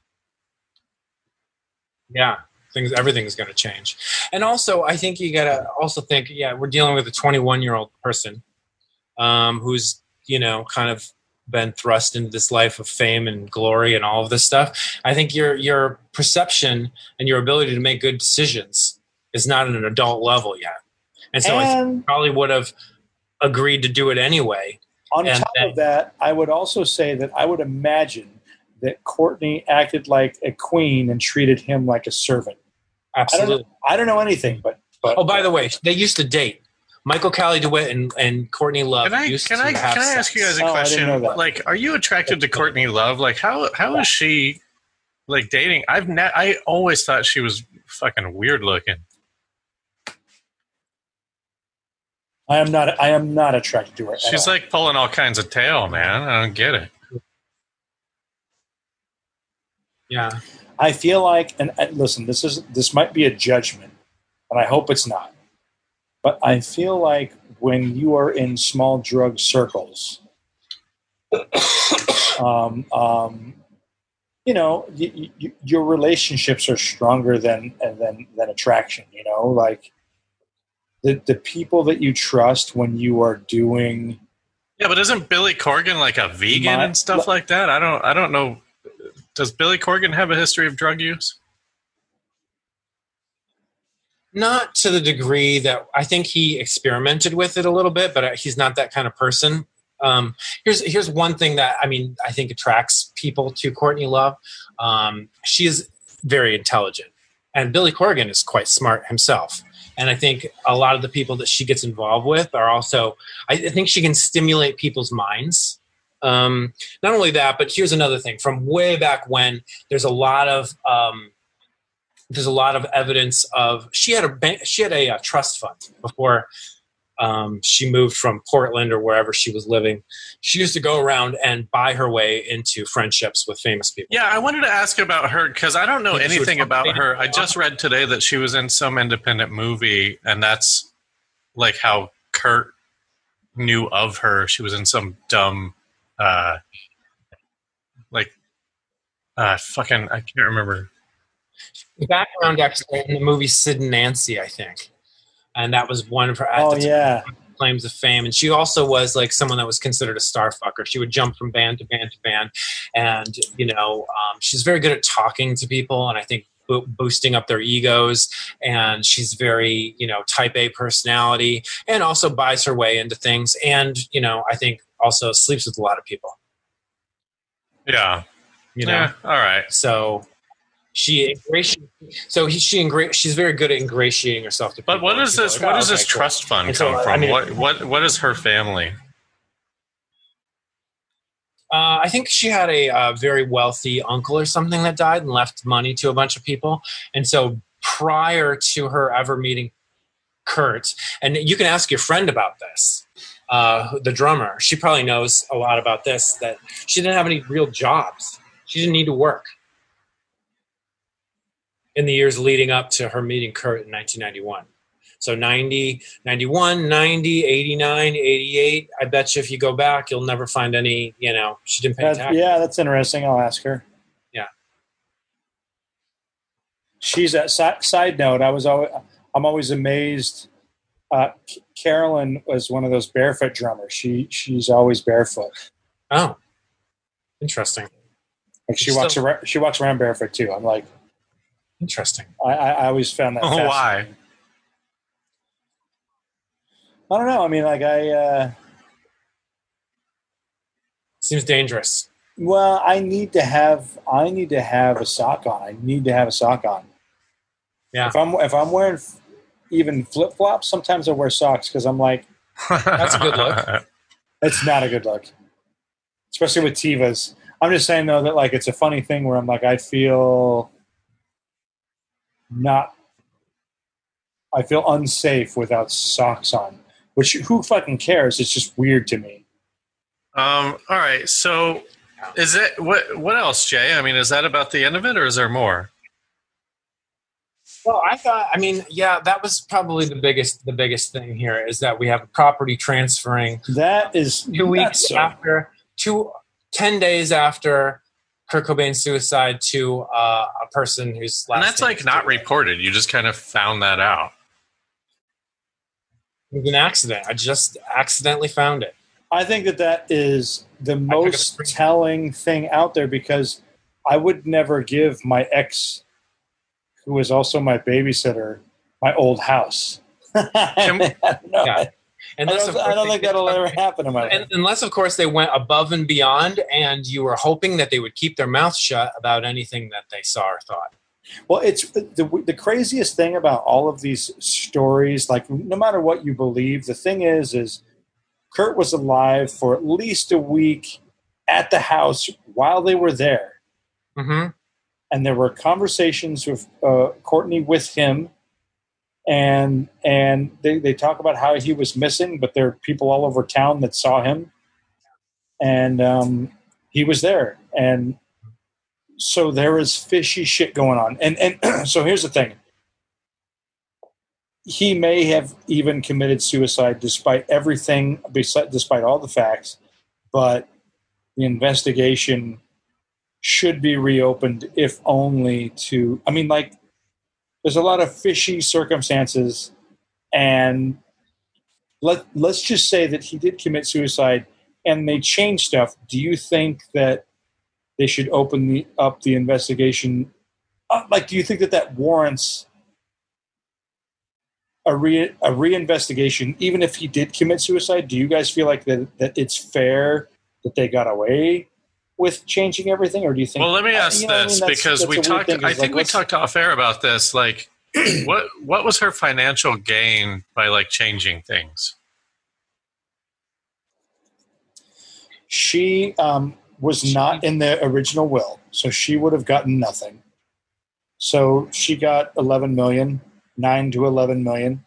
Speaker 3: Yeah, everything's going to change. And also, I think you got to also think, we're dealing with a 21-year-old person who's, kind of been thrust into this life of fame and glory and all of this stuff. I think your perception and your ability to make good decisions is not at an adult level yet. And so I think you probably would have agreed to do it anyway.
Speaker 2: On top of that, I would also say that I would imagine that Courtney acted like a queen and treated him like a servant.
Speaker 3: Absolutely.
Speaker 2: I don't know anything, but
Speaker 3: oh, by the way, they used to date. Michael Cally DeWitt and Courtney Love
Speaker 1: Can I ask you guys a
Speaker 2: Oh, I didn't
Speaker 1: question?
Speaker 2: know that.
Speaker 1: Like, are you attracted to Courtney Love? Like, how is she like dating? I always thought she was fucking weird looking.
Speaker 2: I am not attracted to her. at
Speaker 1: She's
Speaker 2: all.
Speaker 1: like pulling all kinds of tail, man. I don't get it.
Speaker 3: Yeah.
Speaker 2: I feel like, and listen, this might be a judgment, and I hope it's not. But I feel like when you are in small drug circles, you know, your relationships are stronger than attraction. You know, like the people that you trust when you are doing.
Speaker 1: Yeah, but isn't Billy Corgan like a vegan and stuff like that? I don't know. Does Billy Corgan have a history of drug use?
Speaker 3: Not to the degree that I think he experimented with it a little bit, but he's not that kind of person. Here's one thing that I think attracts people to Courtney Love. She is very intelligent, and Billy Corgan is quite smart himself. And I think a lot of the people that she gets involved with are also. I think she can stimulate people's minds. Not only that, but here's another thing from way back when. There's a lot of evidence of she had a trust fund before she moved from Portland or wherever she was living. She used to go around and buy her way into friendships with famous people.
Speaker 1: Yeah, I wanted to ask about her because I don't know anything about her. I just read today that she was in some independent movie, and that's like how Kurt knew of her. She was in some dumb, I can't remember.
Speaker 3: The background actually in the movie Sid and Nancy, I think. And that was one of her claims of fame. And she also was like someone that was considered a star fucker. She would jump from band to band to band. And, she's very good at talking to people and I think boosting up their egos. And she's very, type A personality and also buys her way into things. And, I think also sleeps with a lot of people.
Speaker 1: Yeah. Yeah, all right.
Speaker 3: So she's very good at ingratiating herself to people.
Speaker 1: But what is this? What does this trust fund come from? What is her family?
Speaker 3: I think she had a very wealthy uncle or something that died and left money to a bunch of people. And so prior to her ever meeting Kurt, and you can ask your friend about this, the drummer, she probably knows a lot about this, that she didn't have any real jobs. She didn't need to work in the years leading up to her meeting Kurt in 1991. So 90, 91, 90, 89, 88. I bet you if you go back, you'll never find any, she didn't pay taxes.
Speaker 2: Yeah, that's interesting. I'll ask her.
Speaker 3: Yeah.
Speaker 2: She's a side note. I'm always amazed. Carolyn was one of those barefoot drummers. She's always barefoot.
Speaker 3: Oh, interesting.
Speaker 2: Like she walks around barefoot too. I'm like,
Speaker 3: interesting.
Speaker 2: I always found that.
Speaker 1: Why?
Speaker 2: I don't know.
Speaker 3: Seems dangerous.
Speaker 2: Well, I need to have a sock on. I need to have a sock on.
Speaker 3: Yeah.
Speaker 2: If I'm wearing even flip flops, sometimes I wear socks because I'm like,
Speaker 3: that's a good look.
Speaker 2: It's not a good look, especially with Tevas. I'm just saying though that like it's a funny thing where I'm like I feel unsafe without socks on. Which who fucking cares? It's just weird to me.
Speaker 1: All right. So is it what else, Jay? I mean, is that about the end of it or is there more?
Speaker 3: Well, that was probably the biggest thing here is that we have a property transferring.
Speaker 2: That is
Speaker 3: 2 weeks after 10 days after Kurt Cobain's suicide to a person who's last.
Speaker 1: And that's like not reported. You just kind of found that out.
Speaker 3: It was an accident. I just accidentally found it.
Speaker 2: I think that is the most telling thing out there because I would never give my ex, who was also my babysitter, my old house. I don't think that'll ever happen in my life.
Speaker 3: Unless, of course, they went above and beyond and you were hoping that they would keep their mouth shut about anything that they saw or thought.
Speaker 2: Well, it's the craziest thing about all of these stories. Like, no matter what you believe, the thing is Kurt was alive for at least a week at the house while they were there, and there were conversations with Courtney with him, and they talk about how he was missing, but there are people all over town that saw him, and he was there, and so there is fishy shit going on. And so here's the thing. He may have even committed suicide despite everything, despite all the facts, but the investigation should be reopened if only to, I mean, like, there's a lot of fishy circumstances, and let's just say that he did commit suicide and they changed stuff. Do you think that they should open up the investigation? Like, do you think that warrants a reinvestigation, even if he did commit suicide? Do you guys feel like that it's fair that they got away with changing everything, or do you think?
Speaker 1: Well, let me ask this, because we talked. I think we talked off air about this. Like, what was her financial gain by like changing things?
Speaker 2: She was not in the original will, so she would have gotten nothing. So she got 11 million, 9 to 11 million,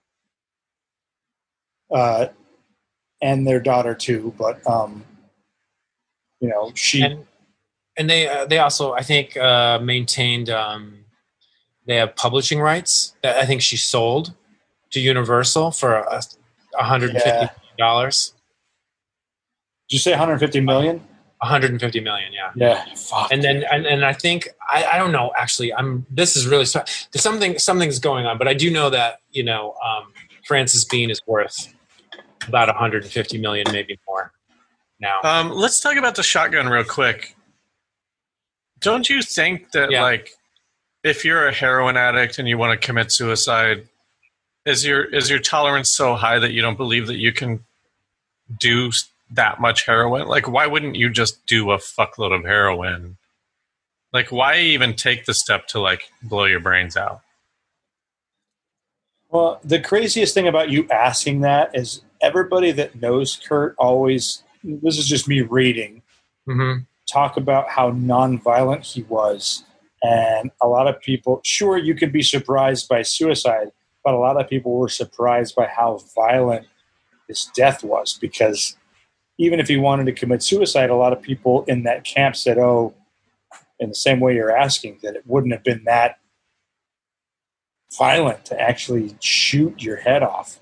Speaker 2: and their daughter too. But you know, she
Speaker 3: and they also, I think, maintained. They have publishing rights that I think she sold to Universal for $150 million.
Speaker 2: Did you say 150 million?
Speaker 3: 150 million, yeah.
Speaker 2: Yeah, fuck.
Speaker 3: And then and I think I don't know, actually. This is really there's something's going on, but I do know that, you know, Frances Bean is worth about 150 million, maybe more now.
Speaker 1: Let's talk about the shotgun real quick. Don't you think that like, if you're a heroin addict and you want to commit suicide, is your tolerance so high that you don't believe that you can do that much heroin? Like, why wouldn't you just do a fuckload of heroin? Like, why even take the step to like blow your brains out?
Speaker 2: Well, the craziest thing about you asking that is everybody that knows Kurt always, this is just me reading, talk about how nonviolent he was. And a lot of people, sure, you could be surprised by suicide, but a lot of people were surprised by how violent his death was, because even if he wanted to commit suicide, a lot of people in that camp said, oh, in the same way you're asking, that it wouldn't have been that violent to actually shoot your head off.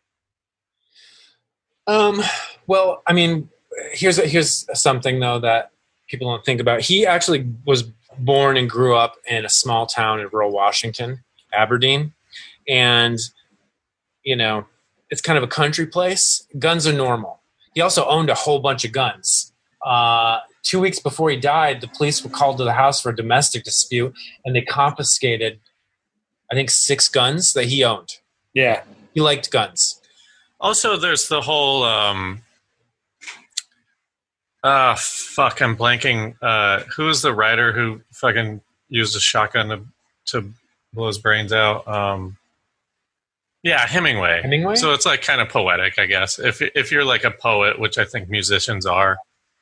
Speaker 3: Well, I mean, here's something, though, that people don't think about. He actually was born and grew up in a small town in rural Washington, Aberdeen. And, you know, it's kind of a country place. Guns are normal. He also owned a whole bunch of guns. 2 weeks before he died, the police were called to the house for a domestic dispute, and they confiscated, I think, 6 guns that he owned.
Speaker 2: Yeah.
Speaker 3: He liked guns.
Speaker 1: Also, there's the whole fuck, I'm blanking. Who's the writer who fucking used a shotgun to blow his brains out? Yeah, Hemingway.
Speaker 3: Hemingway?
Speaker 1: So it's like kind of poetic, I guess. If you're like a poet, which I think musicians are.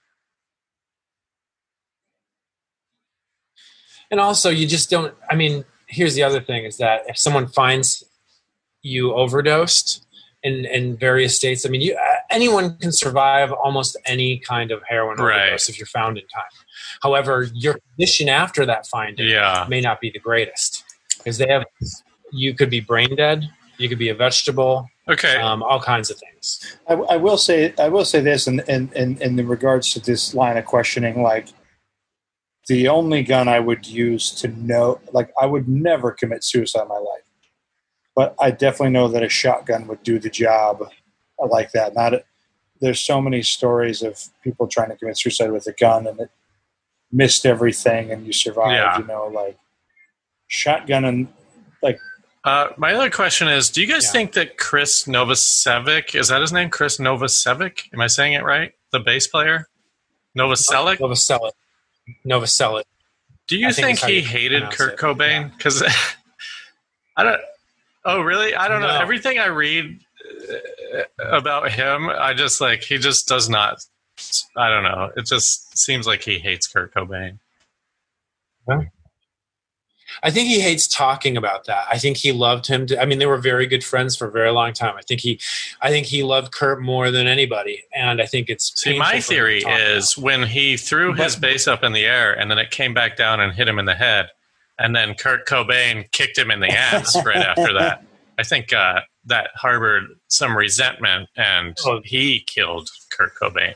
Speaker 3: And also, you just don't, I mean, here's the other thing, is that if someone finds you overdosed in various states, I mean, anyone can survive almost any kind of heroin overdose if you're found in time. However, your condition after that finding may not be the greatest, because you could be brain dead, you could be a vegetable, all kinds of things.
Speaker 2: I will say this in regards to this line of questioning, like, the only gun I would use to know, like, I would never commit suicide in my life, but I definitely know that a shotgun would do the job like that. There's so many stories of people trying to commit suicide with a gun and it missed everything and you survived, you know, like shotgun and like.
Speaker 1: My other question is, do you guys think that Chris Novoselic, is that his name? Chris Novoselic? Am I saying it right? The bass player? Novoselic?
Speaker 3: Novoselic.
Speaker 1: Do you think he hated Kurt Cobain? Because I don't. Oh, really? I don't know. Everything I read about him, I just like he just does not. I don't know. It just seems like he hates Kurt Cobain.
Speaker 3: Huh? I think he hates talking about that. I think he loved him. They were very good friends for a very long time. I think he loved Kurt more than anybody, and I think it's.
Speaker 1: See, my theory is when he threw his bass up in the air and then it came back down and hit him in the head, and then Kurt Cobain kicked him in the ass right after that. I think that harbored some resentment, and he killed Kurt Cobain.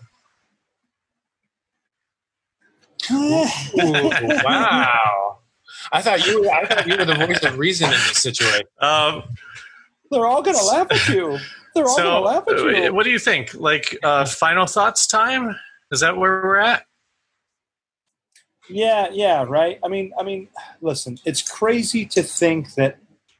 Speaker 3: Ooh, wow. I thought you were the voice of reason in this situation.
Speaker 2: They're all going to laugh at you. They're all going to laugh at you.
Speaker 1: What do you think? Like, final thoughts time? Is that where we're at?
Speaker 2: Yeah, right. I mean, listen, it's crazy to think that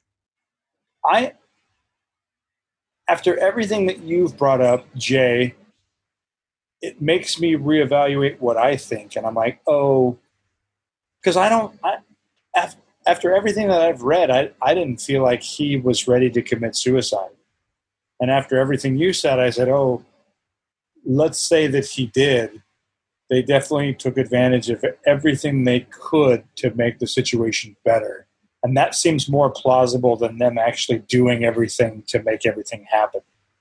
Speaker 2: after everything that you've brought up, Jay, it makes me reevaluate what I think. And I'm like, because after everything that I've read, I didn't feel like he was ready to commit suicide. And after everything you said, I said, let's say that he did. They definitely took advantage of everything they could to make the situation better. And that seems more plausible than them actually doing everything to make everything happen.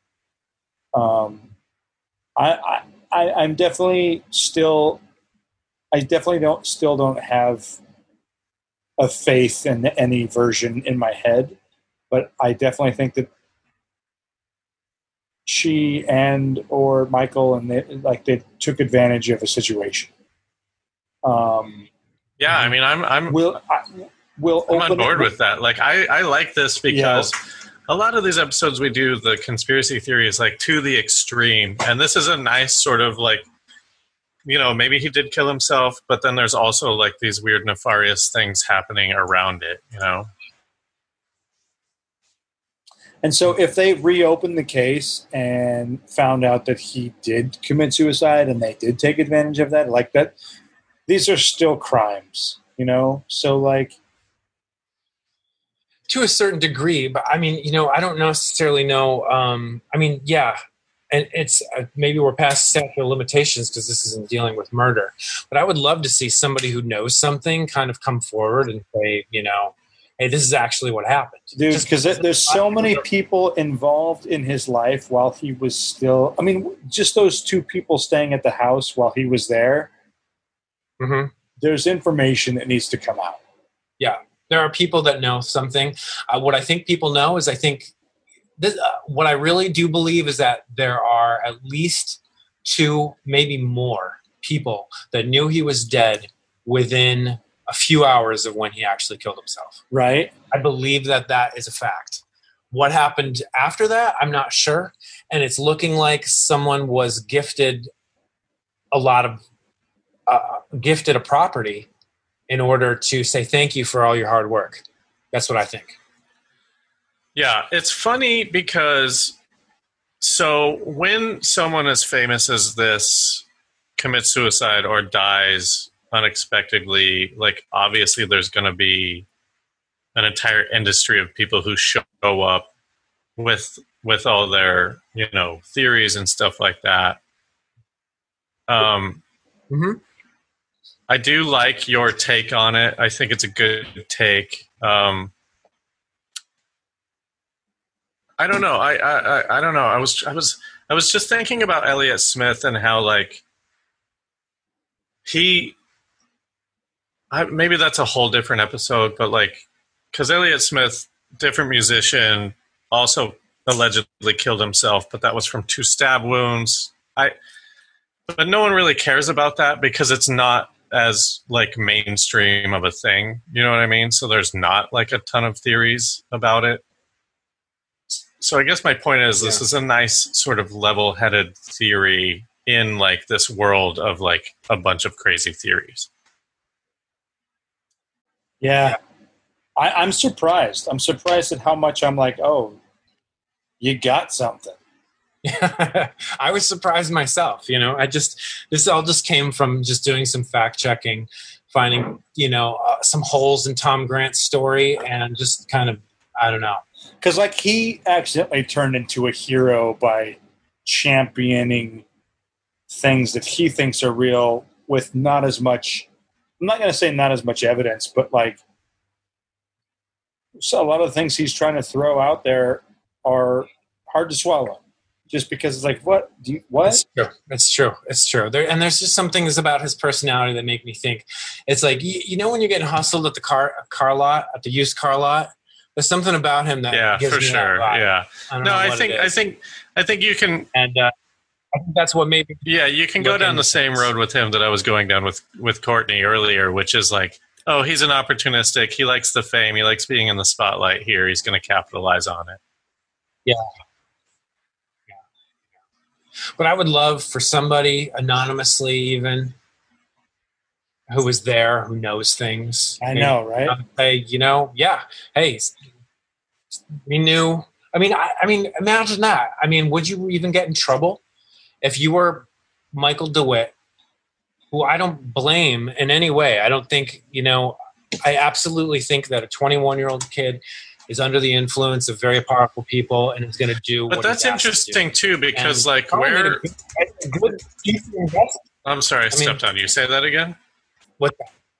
Speaker 2: I'm definitely still. I definitely don't have a faith in any version in my head, but I definitely think that she or Michael and they took advantage of a situation.
Speaker 1: Yeah, I mean, I'm on board with that. Like, I like this because a lot of these episodes we do the conspiracy theories like to the extreme, and this is a nice sort of like, maybe he did kill himself, but then there's also like these weird nefarious things happening around it,
Speaker 2: And so if they reopened the case and found out that he did commit suicide and they did take advantage of that, like that, these are still crimes, So like,
Speaker 3: to a certain degree, but I mean, I don't necessarily know. Yeah, and it's maybe we're past statute of limitations because this isn't dealing with murder. But I would love to see somebody who knows something kind of come forward and say, hey, this is actually what happened.
Speaker 2: Dude, because there's so many people involved in his life while he was still. I mean, just those two people staying at the house while he was there.
Speaker 3: Mm-hmm.
Speaker 2: There's information that needs to come out.
Speaker 3: Yeah. There are people that know something. What I think people know is what I really do believe is that there are at least 2, maybe more people that knew he was dead within a few hours of when he actually killed himself.
Speaker 2: Right.
Speaker 3: I believe that is a fact. What happened after that, I'm not sure. And it's looking like someone was gifted a property in order to say thank you for all your hard work. That's what I think.
Speaker 1: Yeah, it's funny because when someone as famous as this commits suicide or dies unexpectedly, like obviously there's going to be an entire industry of people who show up with all their, theories and stuff like that.
Speaker 3: Mm-hmm.
Speaker 1: I do like your take on it. I think it's a good take. I don't know. I don't know. I was just thinking about Elliott Smith and how like maybe that's a whole different episode, but like because Elliott Smith, different musician, also allegedly killed himself, but that was from 2 stab wounds. But no one really cares about that because it's not as like mainstream of a thing, you know what I mean? So there's not like a ton of theories about it. So I guess my point is this is a nice sort of level-headed theory in like this world of like a bunch of crazy theories.
Speaker 2: Yeah. I'm surprised. I'm surprised at how much I'm like, you got something.
Speaker 3: I was surprised myself. This all just came from just doing some fact checking finding, some holes in Tom Grant's story and just kind of, I don't know.
Speaker 2: Because like he accidentally turned into a hero by championing things that he thinks are real with not as much. I'm not going to say not as much evidence, but like, so a lot of the things he's trying to throw out there are hard to swallow. Just because it's like, what?
Speaker 3: It's true. There's just some things about his personality that make me think. It's like, when you're getting hustled at the car lot, at the used car lot, there's something about him that gives
Speaker 1: for
Speaker 3: me
Speaker 1: sure.
Speaker 3: That vibe.
Speaker 1: Yeah. I think you can.
Speaker 3: And I think that's what made me.
Speaker 1: Yeah, you can go down the same road with him that I was going down with Courtney earlier, which is like, oh, he's an opportunistic. He likes the fame. He likes being in the spotlight here. He's going to capitalize on it.
Speaker 3: Yeah. But I would love for somebody anonymously, even who was there, who knows things.
Speaker 2: I know, right?
Speaker 3: Say, hey, we knew. I mean, imagine that. I mean, would you even get in trouble if you were Michael DeWitt, who I don't blame in any way? I don't think, I absolutely think that a 21-year-old kid is under the influence of very powerful people and is going to do
Speaker 1: but
Speaker 3: what
Speaker 1: that's interesting too, because I'm sorry, I stepped on you. Say that again.
Speaker 3: What?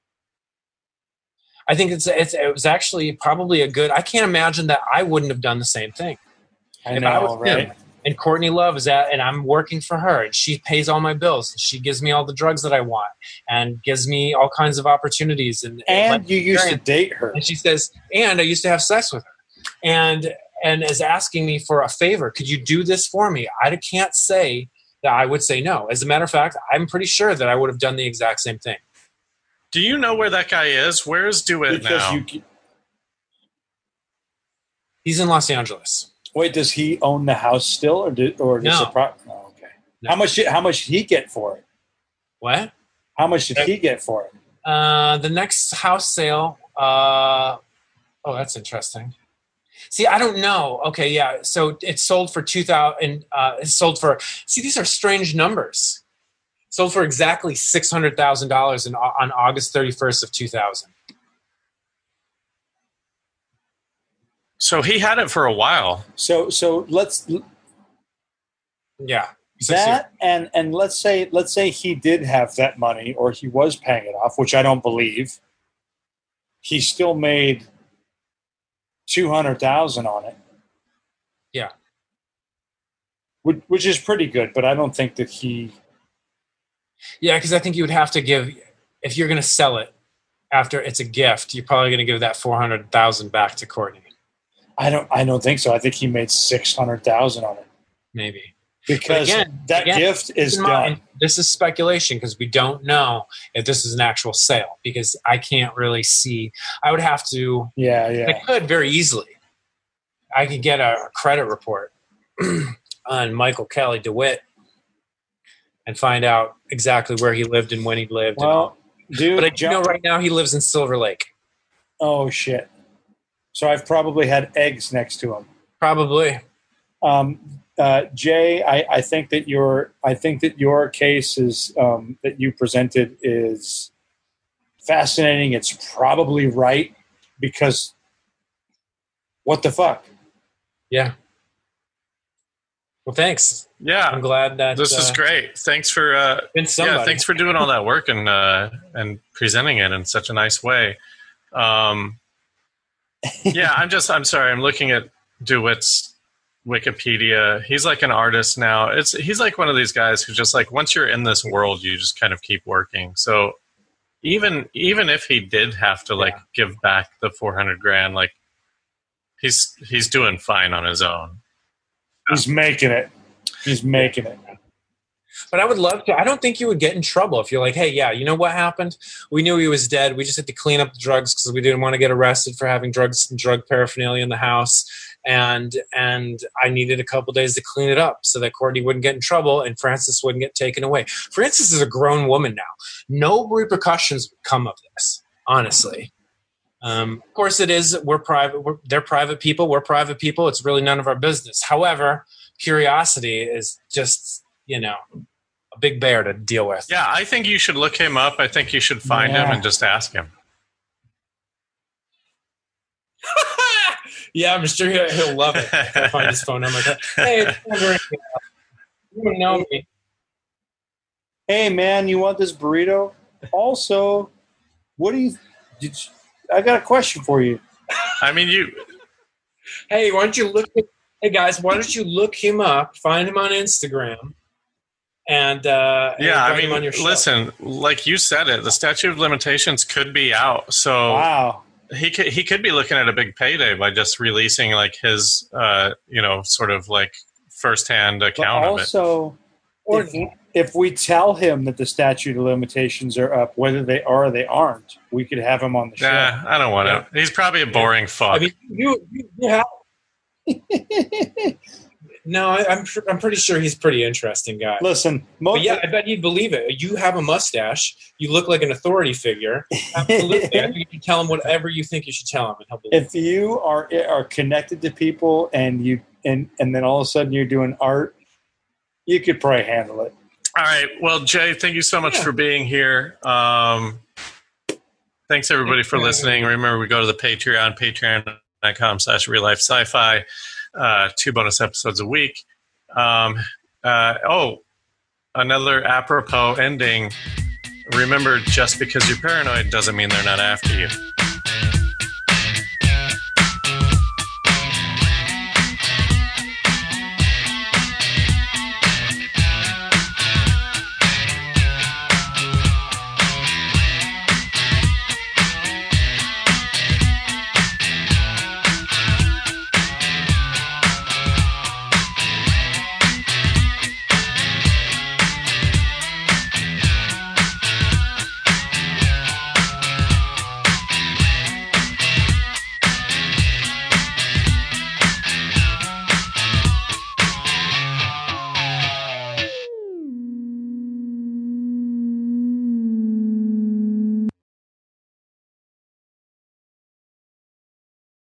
Speaker 3: I think it was actually probably a good. I can't imagine that I wouldn't have done the same thing.
Speaker 2: I know, right?
Speaker 3: And Courtney Love is that, and I'm working for her, and she pays all my bills. And she gives me all the drugs that I want, and gives me all kinds of opportunities. And
Speaker 2: you used to date her.
Speaker 3: And she says, and I used to have sex with her, and is asking me for a favor. Could you do this for me? I can't say that I would say no. As a matter of fact, I'm pretty sure that I would have done the exact same thing.
Speaker 1: Do you know where that guy is? Where is DeWitt now?
Speaker 3: He's in Los Angeles.
Speaker 2: Wait, does he own the house still, or does
Speaker 3: no?
Speaker 2: Oh, okay. No. How much did he get for it?
Speaker 3: What?
Speaker 2: How much did he get for it?
Speaker 3: The next house sale. That's interesting. See, I don't know. Okay, yeah. So it sold for 2,000. It sold for. See, these are strange numbers. Sold for exactly $600,000 on August 31st of 2000.
Speaker 1: So he had it for a while.
Speaker 2: So let's.
Speaker 3: Yeah.
Speaker 2: That and let's say he did have that money, or he was paying it off, which I don't believe. He still made $200,000 on it.
Speaker 3: Yeah.
Speaker 2: Which is pretty good, but I don't think that he.
Speaker 3: Yeah, because I think you would have to give, if you're going to sell it after it's a gift, you're probably going to give that $400,000 back to Courtney.
Speaker 2: I don't think so. I think he made $600,000 on it.
Speaker 3: Maybe.
Speaker 2: Because that gift is done.
Speaker 3: This is speculation because we don't know if this is an actual sale, because I can't really see. I would have to.
Speaker 2: Yeah.
Speaker 3: I could very easily. I could get a credit report on Michael Kelly DeWitt and find out exactly where he lived and when he lived.
Speaker 2: Well, dude,
Speaker 3: but I know right now he lives in Silver Lake.
Speaker 2: Oh shit! So I've probably had eggs next to him.
Speaker 3: Probably.
Speaker 2: Jay, I think that your case is that you presented is fascinating. It's probably right, because what the fuck?
Speaker 3: Yeah. Well, thanks.
Speaker 1: Yeah,
Speaker 3: I'm glad that
Speaker 1: this is great. Thanks for thanks for doing all that work and presenting it in such a nice way. I'm sorry. I'm looking at DeWitt's Wikipedia. He's like an artist now. He's like one of these guys who just like, once you're in this world, you just kind of keep working. So even if he did have to like give back the $400,000, like he's doing fine on his own.
Speaker 2: He's making it.
Speaker 3: But I would love to. I don't think you would get in trouble if you're like, hey, yeah, you know what happened? We knew he was dead. We just had to clean up the drugs because we didn't want to get arrested for having drugs and drug paraphernalia in the house. And I needed a couple days to clean it up so that Courtney wouldn't get in trouble and Frances wouldn't get taken away. Frances is a grown woman now. No repercussions would come of this, honestly. Of course it is. We're private. They're private people. We're private people. It's really none of our business. However, curiosity is just, a a big bear to deal with.
Speaker 1: Yeah, I think you should look him up. I think you should find him and just ask him.
Speaker 3: Yeah, I'm sure he'll love it. I'll find his phone number. Hey, it's never you know me.
Speaker 2: Hey, man, you want this burrito? Also, what do you? I got a question for you.
Speaker 1: I mean,
Speaker 3: Hey, why don't you look? Hey guys, why don't you look him up? Find him on Instagram, and invite him on your show.
Speaker 1: Listen, like you said it, the statute of limitations could be out. So
Speaker 2: Wow.
Speaker 1: he could be looking at a big payday by just releasing like his sort of like firsthand account of it.
Speaker 2: Also, if we tell him that the statute of limitations are up, whether they are or they aren't, we could have him on the show.
Speaker 1: Nah, I don't want to. He's probably a boring fuck.
Speaker 3: I mean, you have. No, I'm pretty sure he's a pretty interesting guy.
Speaker 2: Listen,
Speaker 3: but yeah, I bet you'd believe it. You have a mustache. You look like an authority figure. Absolutely, you can tell him whatever you think you should tell him, and he'll believe it.
Speaker 2: If you are connected to people and you and then all of a sudden you're doing art, you could probably handle it.
Speaker 1: All right. Well, Jay, thank you so much for being here. Thanks everybody for listening. Remember, we go to the Patreon, patreon.com/reallifesci-fi. 2 bonus episodes a week. Another apropos ending. Remember, just because you're paranoid doesn't mean they're not after you.